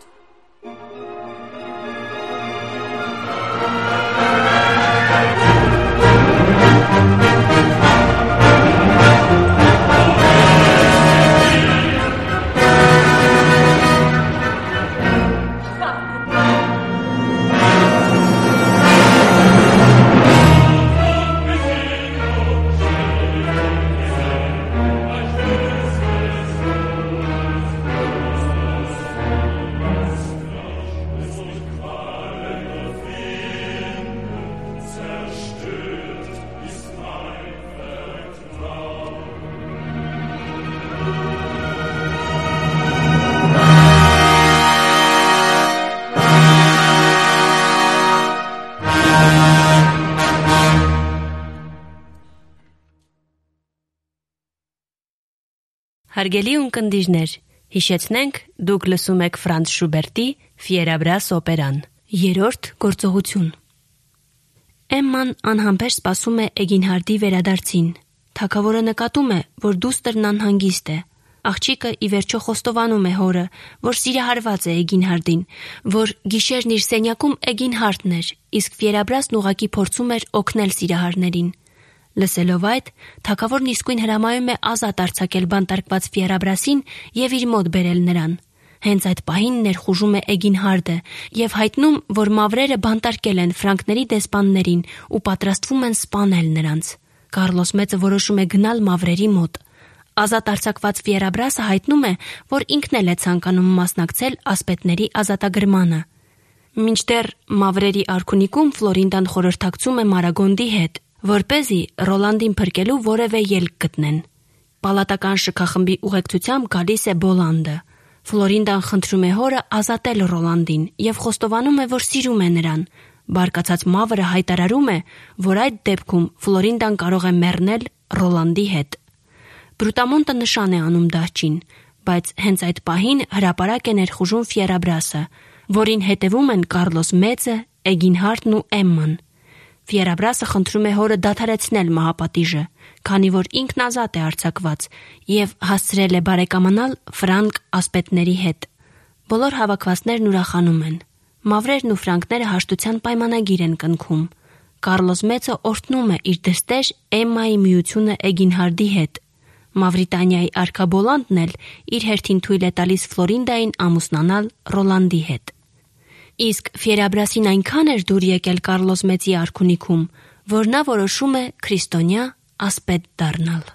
Հարգելի ունկնդիրներ, հիշեցնենք, դուք լսում եք Ֆրանց Շուբերտի Ֆիերաբրաս օպերան, երրորդ գործողություն։ Էմման անհամբեր սպասում է Էգինհարդի վերադարձին։ Թագավորը նկատում է, որ դուստրն անհանգիստ է։ Աղջիկը ի վերջո խոստովանում է հորը, որ սիրահարված է Էգինհարդին, որ գիշերն իր սենյակում Էգինհարդն էր, իսկ Ֆիերաբրասն ուղղակի փորձում էր օգնել սիրահարներին։ Լսելով այդ, թագավորն իսկույն հրամայում է ազատ արձակել բանտարկված Ֆիերաբրասին եւ իր մոտ բերել նրան։ Հենց այդ պահին ներխուժում է Էգինհարդը եւ հայտնում, որ մավրերը բանտարկել են ֆրանկների դեսպաններին ու պատրաստվում են սպանել նրանց։ Կարլոս Մեծը որոշում է գնալ մավրերի մոտ։ Ազատ արձակված Ֆիերաբրասը հայտնում է, որ ինքն էլ է ցանկանում մասնակցել ասպետների ազատագրմանը։ Մինչդեռ մավրերի արքունիքում Ֆլորինդան խորհրդակցում է Մարագոնդի հետ, որպեսզի Ռոլանդին փրկելու որևէ ելք գտնեն։ Պալատական շքախմբի ուղեկցությամբ գալիս է Բոլանդը։ Ֆլորինդան խնդրում է հորը ազատել Ռոլանդին եւ խոստովանում է, որ սիրում է նրան։ Բարկացած մավրը հայտարարում է, որ այդ դեպքում Ֆլորինդան կարող է մեռնել Ռոլանդի հետ։ Բրուտամոնտը նշան է անում դահճին, բայց հենց այդ պահին հրապարակ է ներխուժում Ֆիերաբրասը, որին հետևում են Կարլոս Մեծը, Էգինհարդն ու Էմման։ Ֆիերաբրասը խնդրում է հորը դադարեցնել մահապատիժը, քանի որ ինքն ազատ է արձակված եւ հասցրել է բարեկամանալ ֆրանկ ասպետների հետ։ Բոլոր հավաքվածներն ուրախանում են։ Մավրերն ու ֆրանկները հաշտության պայմանագիր են կնքում։ Կարլոս Մեծը օրհնում է իր դստեր Էմմայի միությունը Էգինհարդի հետ։ Մավրիտանիայի արքա Բոլանդն էլ իր հերթին թույլ է տալիս Ֆլորինդային ամուսնանալ Ռոլանդի հետ։ Իսկ Ֆիերաբրասին այնքան էր դուր եկել Կարլոս Մեծի արքունիքում, որ նա որոշում է քրիստոնյա ասպետ դառնալ։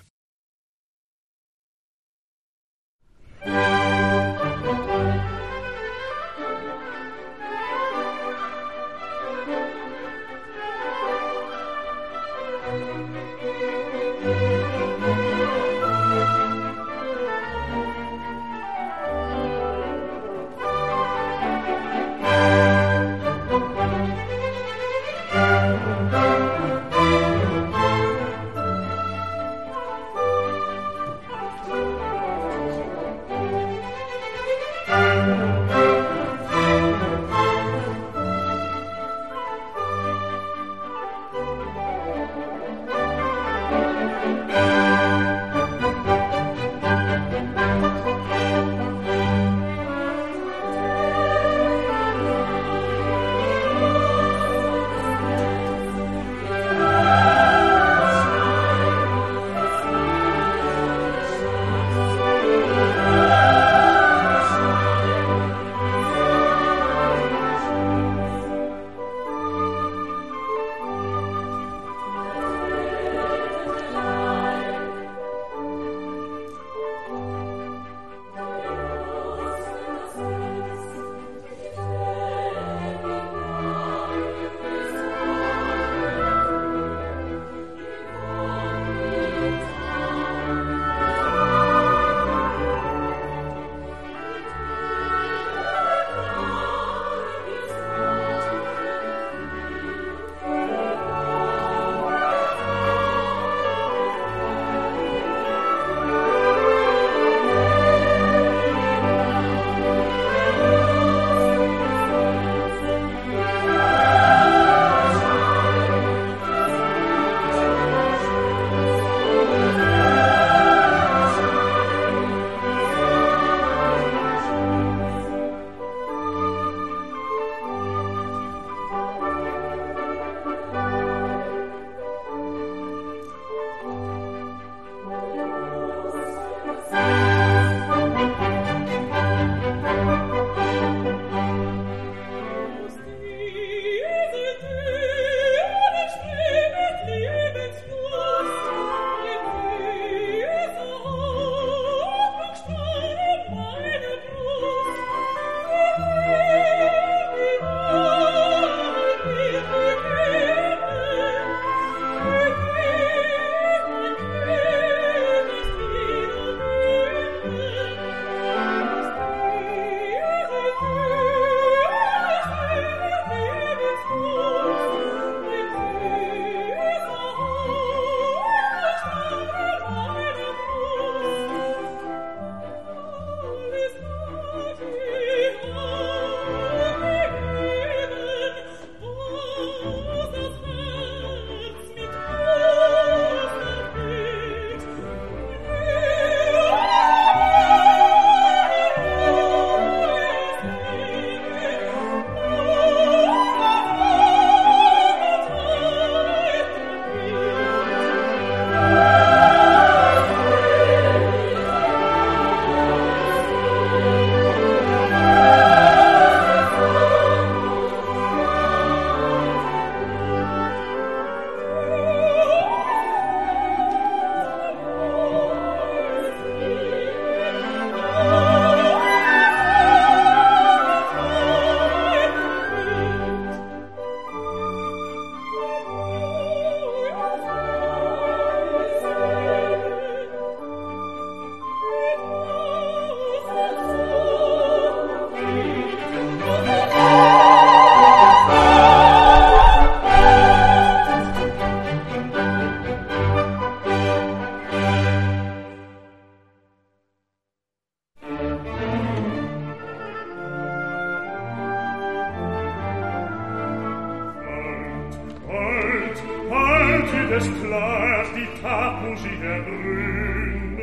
wird es klar, die Tat muss ich ergründen.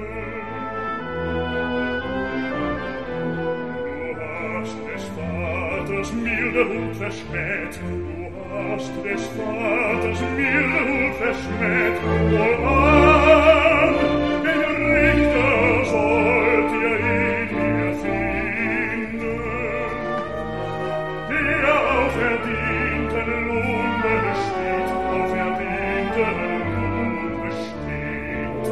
Du hast des Vaters milde Hut verschmäht, du hast des Vaters milde Hut verschmäht, woran den Richter sollt ihr in mir finden, der auf verdienten Lohn besteht, auf verdienten Lohn besteht.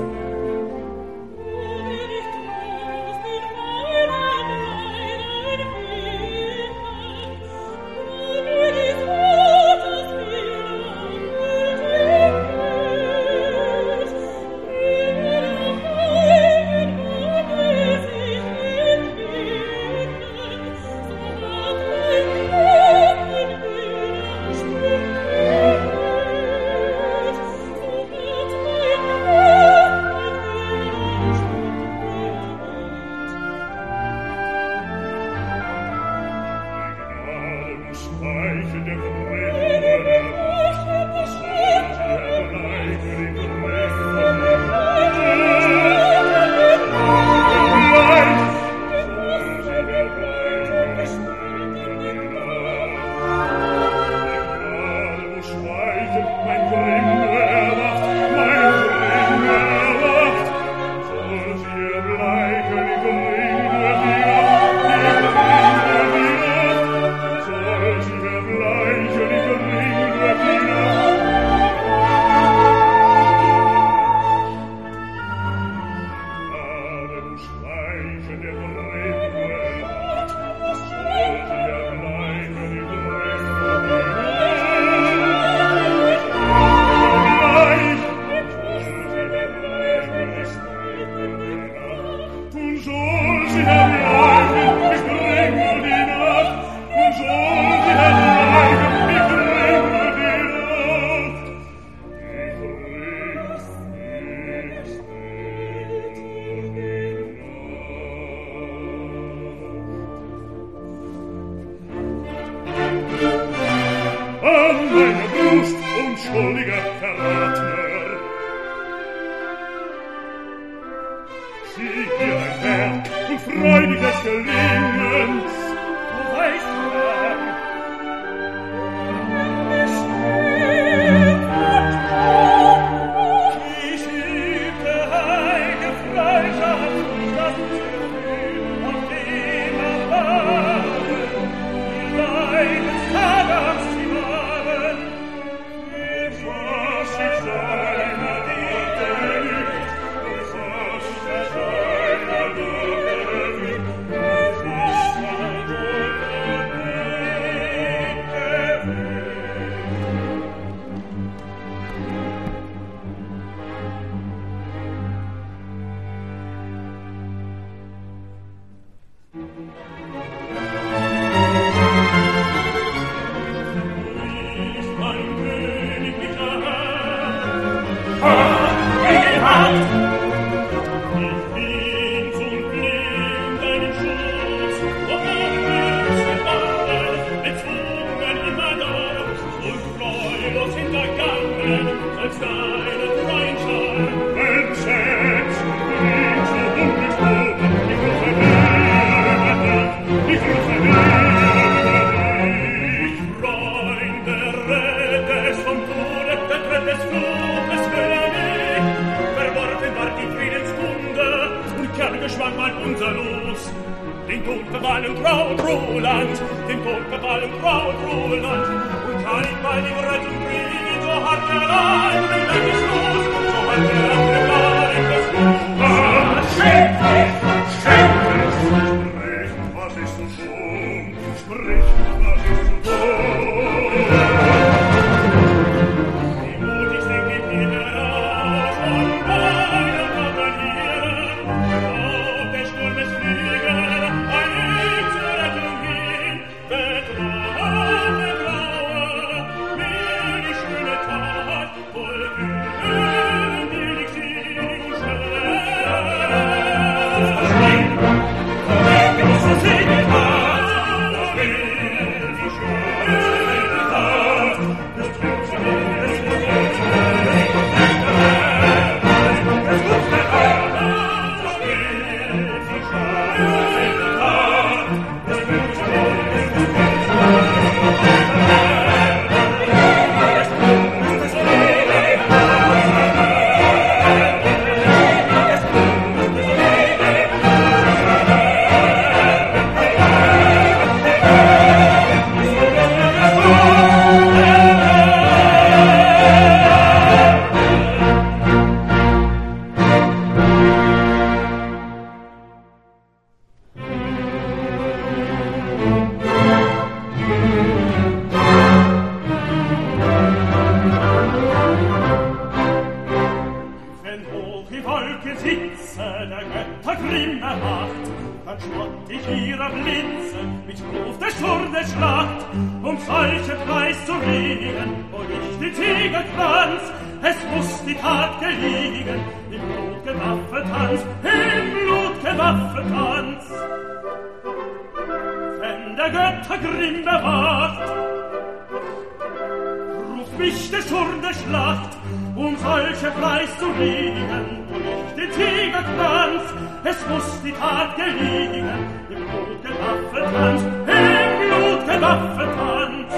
Voll Hitze der Götter Grimm erwacht, dann spott ich ihrer Blitze mit Ruf der Stunde Schlacht, um solche Preis zu liegen, wo nicht die Tigerkranz, es muss die Tat geliegen, im Blutgewaffetanz, im Blutgewaffetanz. Wenn der Götter Grimm erwacht, ruft mich der Stunde Schlacht, um solche Preis zu liegen, wo nicht die Tigerkranz, es muss die Tat geliegen, im Blutgewaffetanz, im Blutgewaffetanz.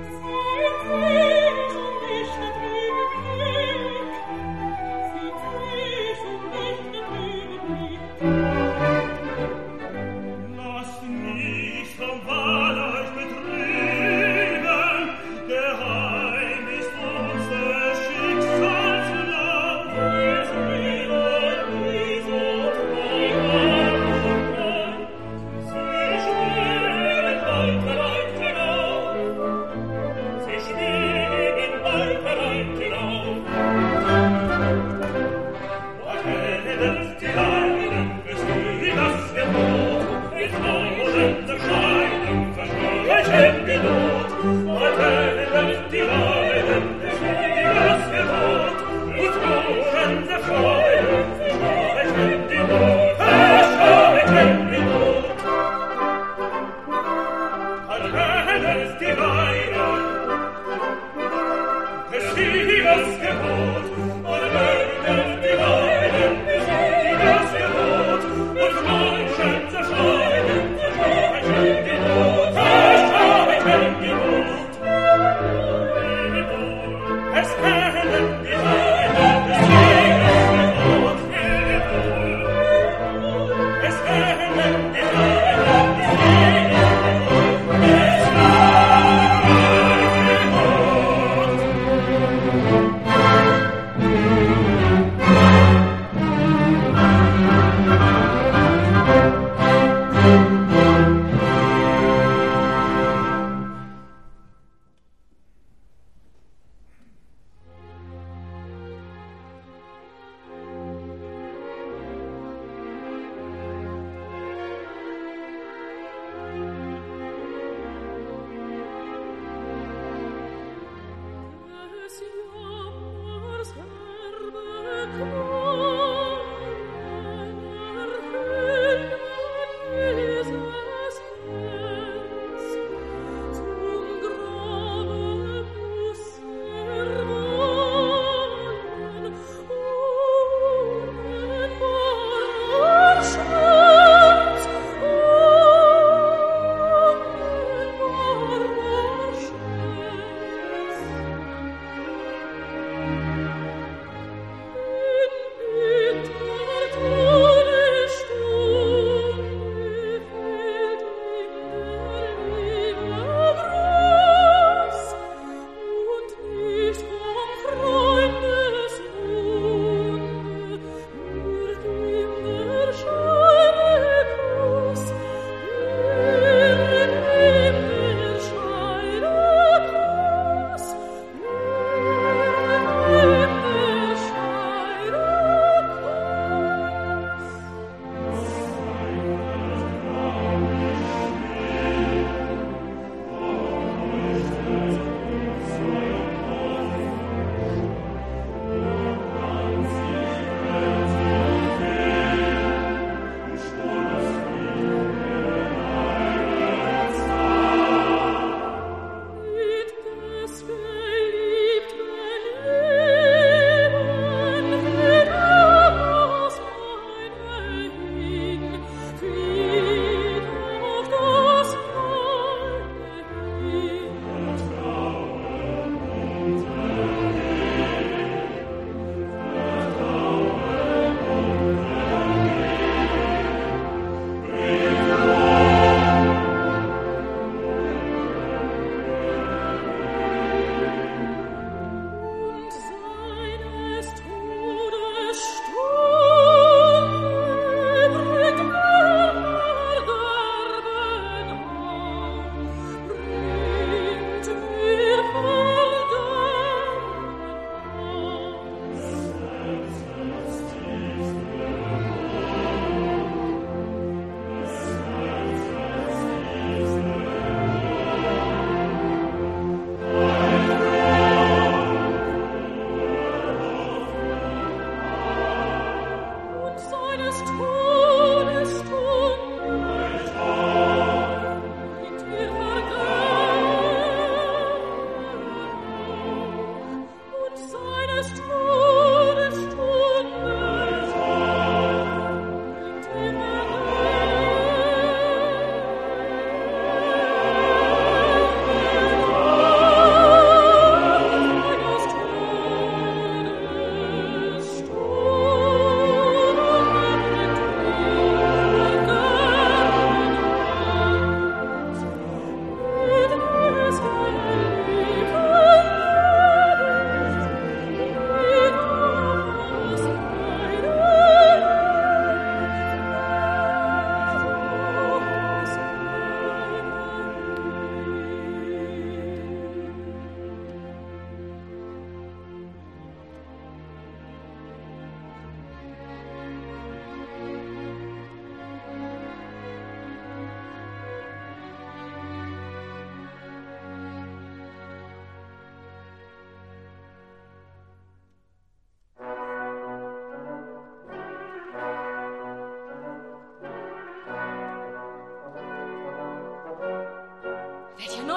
Sie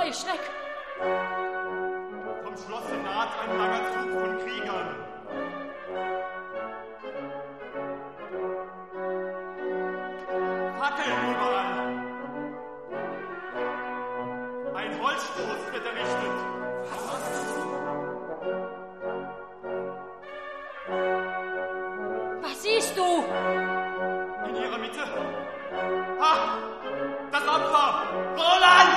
sei Schreck! Vom Schlosse naht ein langer Zug von Kriegern. Fackeln überall. Ein Holzstoß wird errichtet. Was siehst du? In ihrer Mitte. Ha! Das Opfer! Roland!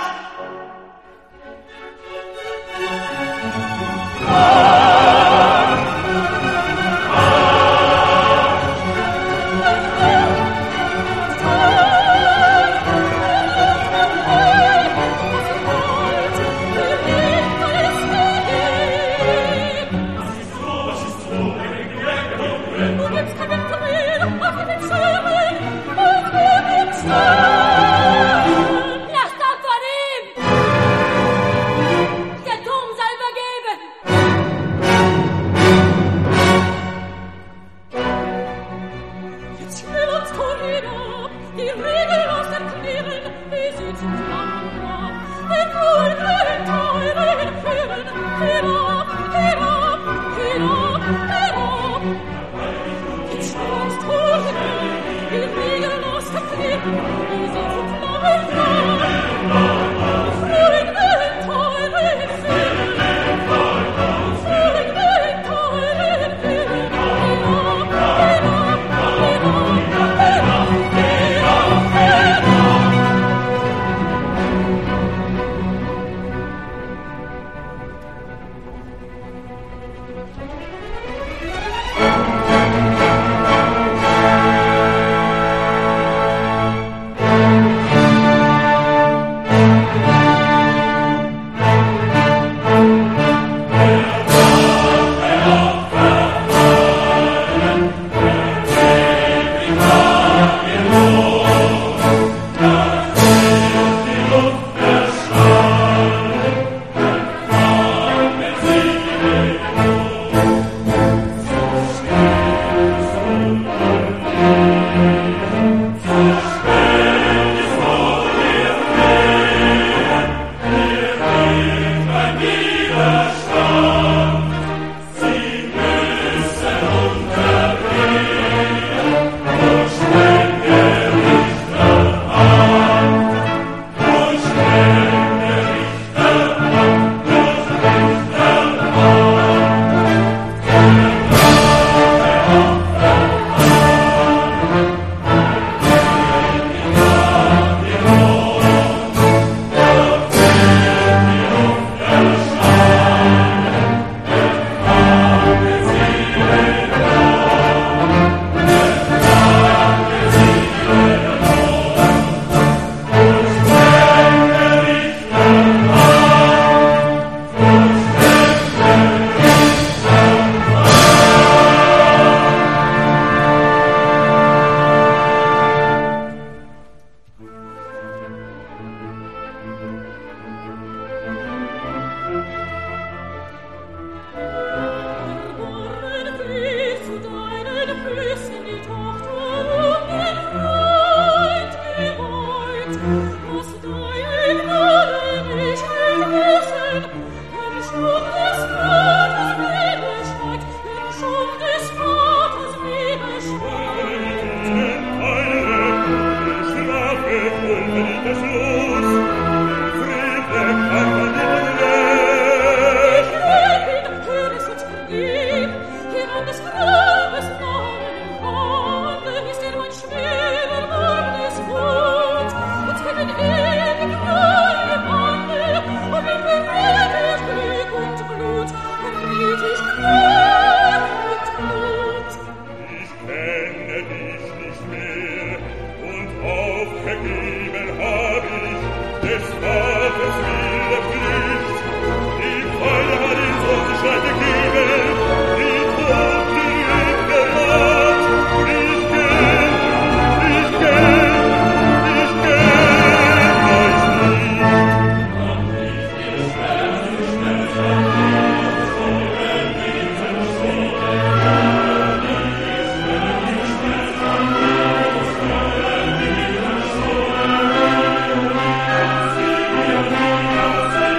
Thank you.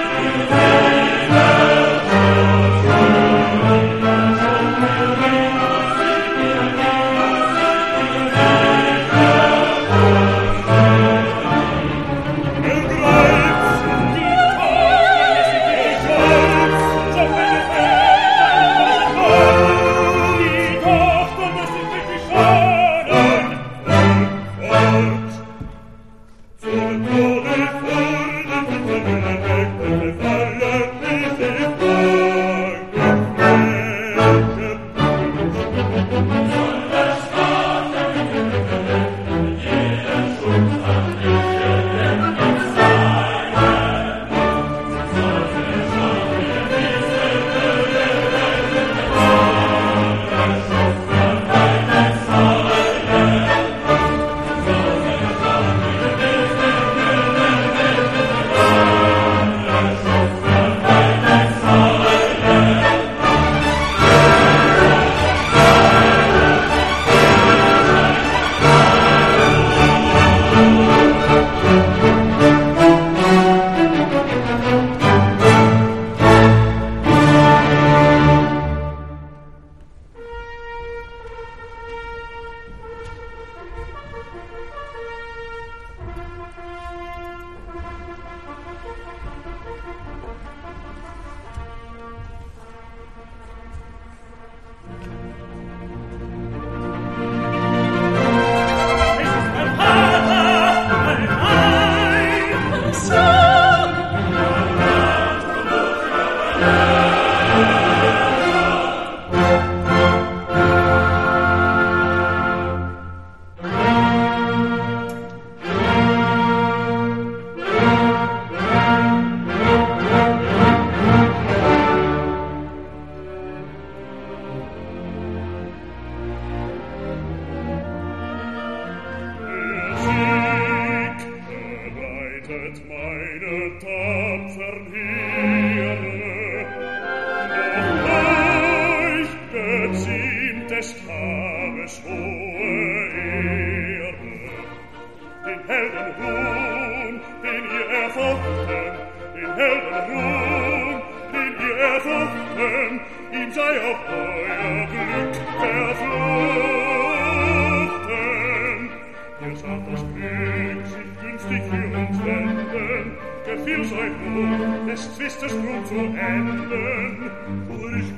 reitet meine tapfern Heere, doch euch geziemt des Tages hohe Ehre. Den Heldenruhm, den ihr erfochten, den Heldenruhm, den ihr erfochten, ihm sei auch euer Glück verflochten. Ihr saht das Glück sich günstig für uns wenden, gefiel sein Ruhm, des Zwistes Grund zu enden. Wurde ich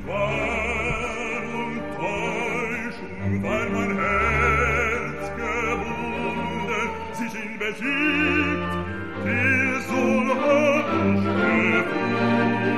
Qual und Täuschung, weil mein Herz gewunden, sich ihn besiegt, der soll haben gefunden.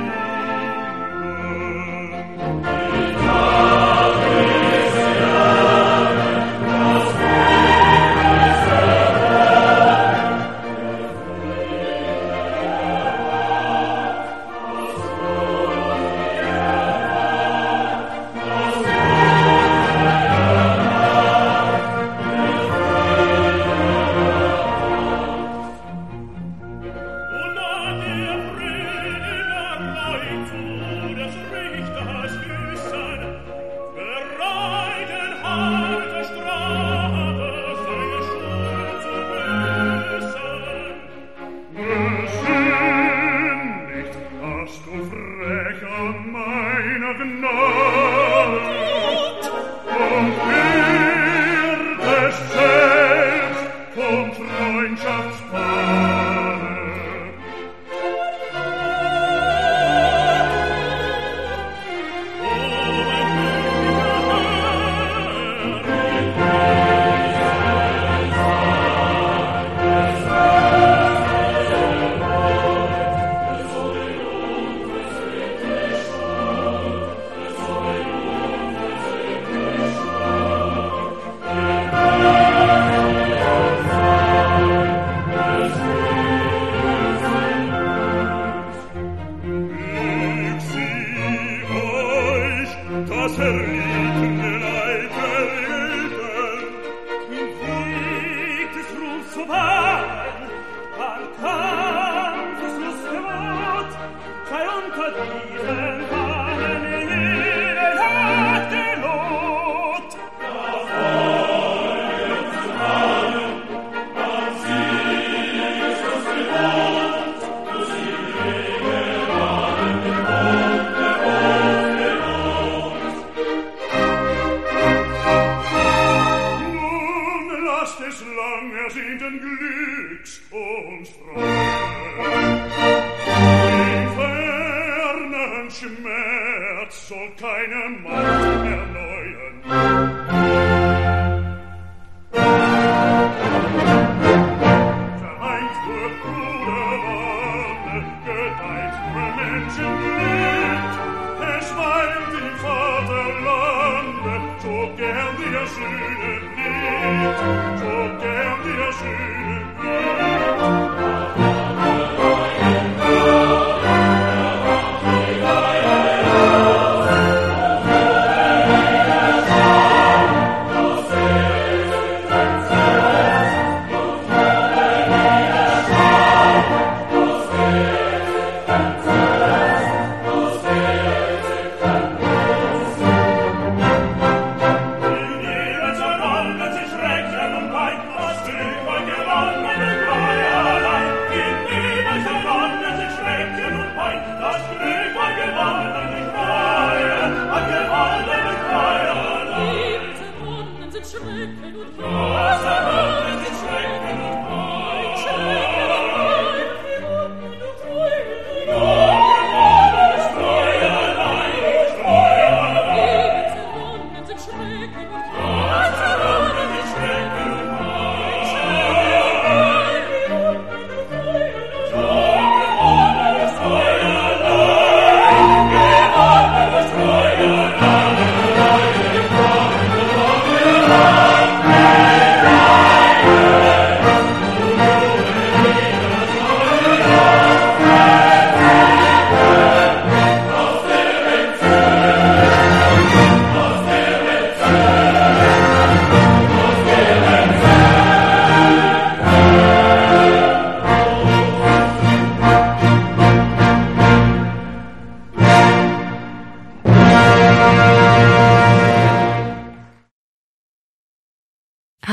Ihr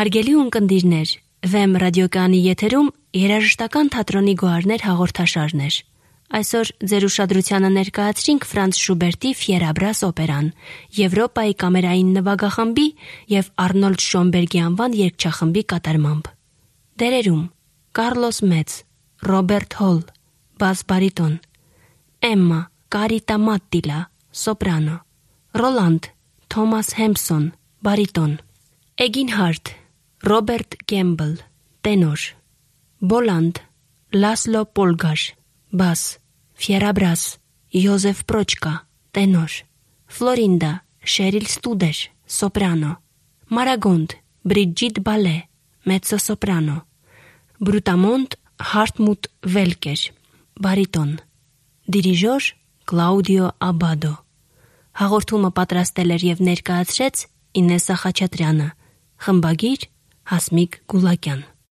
Հարգելի ունկնդիրներ, Վեմ ռադիոկայանի եթերում երաժշտական թատրոնի գոհարներ հաղորդաշարներ։ Այսօր ձեր ուշադրությանը ներկայացրինք Ֆրանց Շուբերտի Ֆիերաբրաս օպերան, Եվրոպայի կամերային նվագախմբի և Արնոլդ Շոնբերգի անվան երգչախմբի կատարմամբ։ Դերերում Կարլոս Մեծ, Ռոբերտ Հոլ, բաս բարիտոն, Էմմա Կարիտա Մատտիլա, սոպրանո, Ռոլանդ Թոմաս Հեմպսոն, բարիտոն, Էգինհարդ Ռոբերտ Կեմբլ, տենոր, Բոլանդ Լասլո Պոլգար, բաս, Ֆիերաբրաս Յոզեֆ Պրոչկա, տենոր, Ֆլորինդա Շերիլ Ստուդեր, սոպրանո, Մարագոնդ Բրիջիտ Բալե, մեծոսոպրանո, Բրուտամոնտ Հարթմուտ Վելկեր, բարիտոն, դիրիժոր Կլաուդիո Աբադո։ Հաղորդումը պատրաստել էր և ներկայացրեց Ինեսա Խաչատրյանը, խմբագիր Հասմիկ Գուլակյան։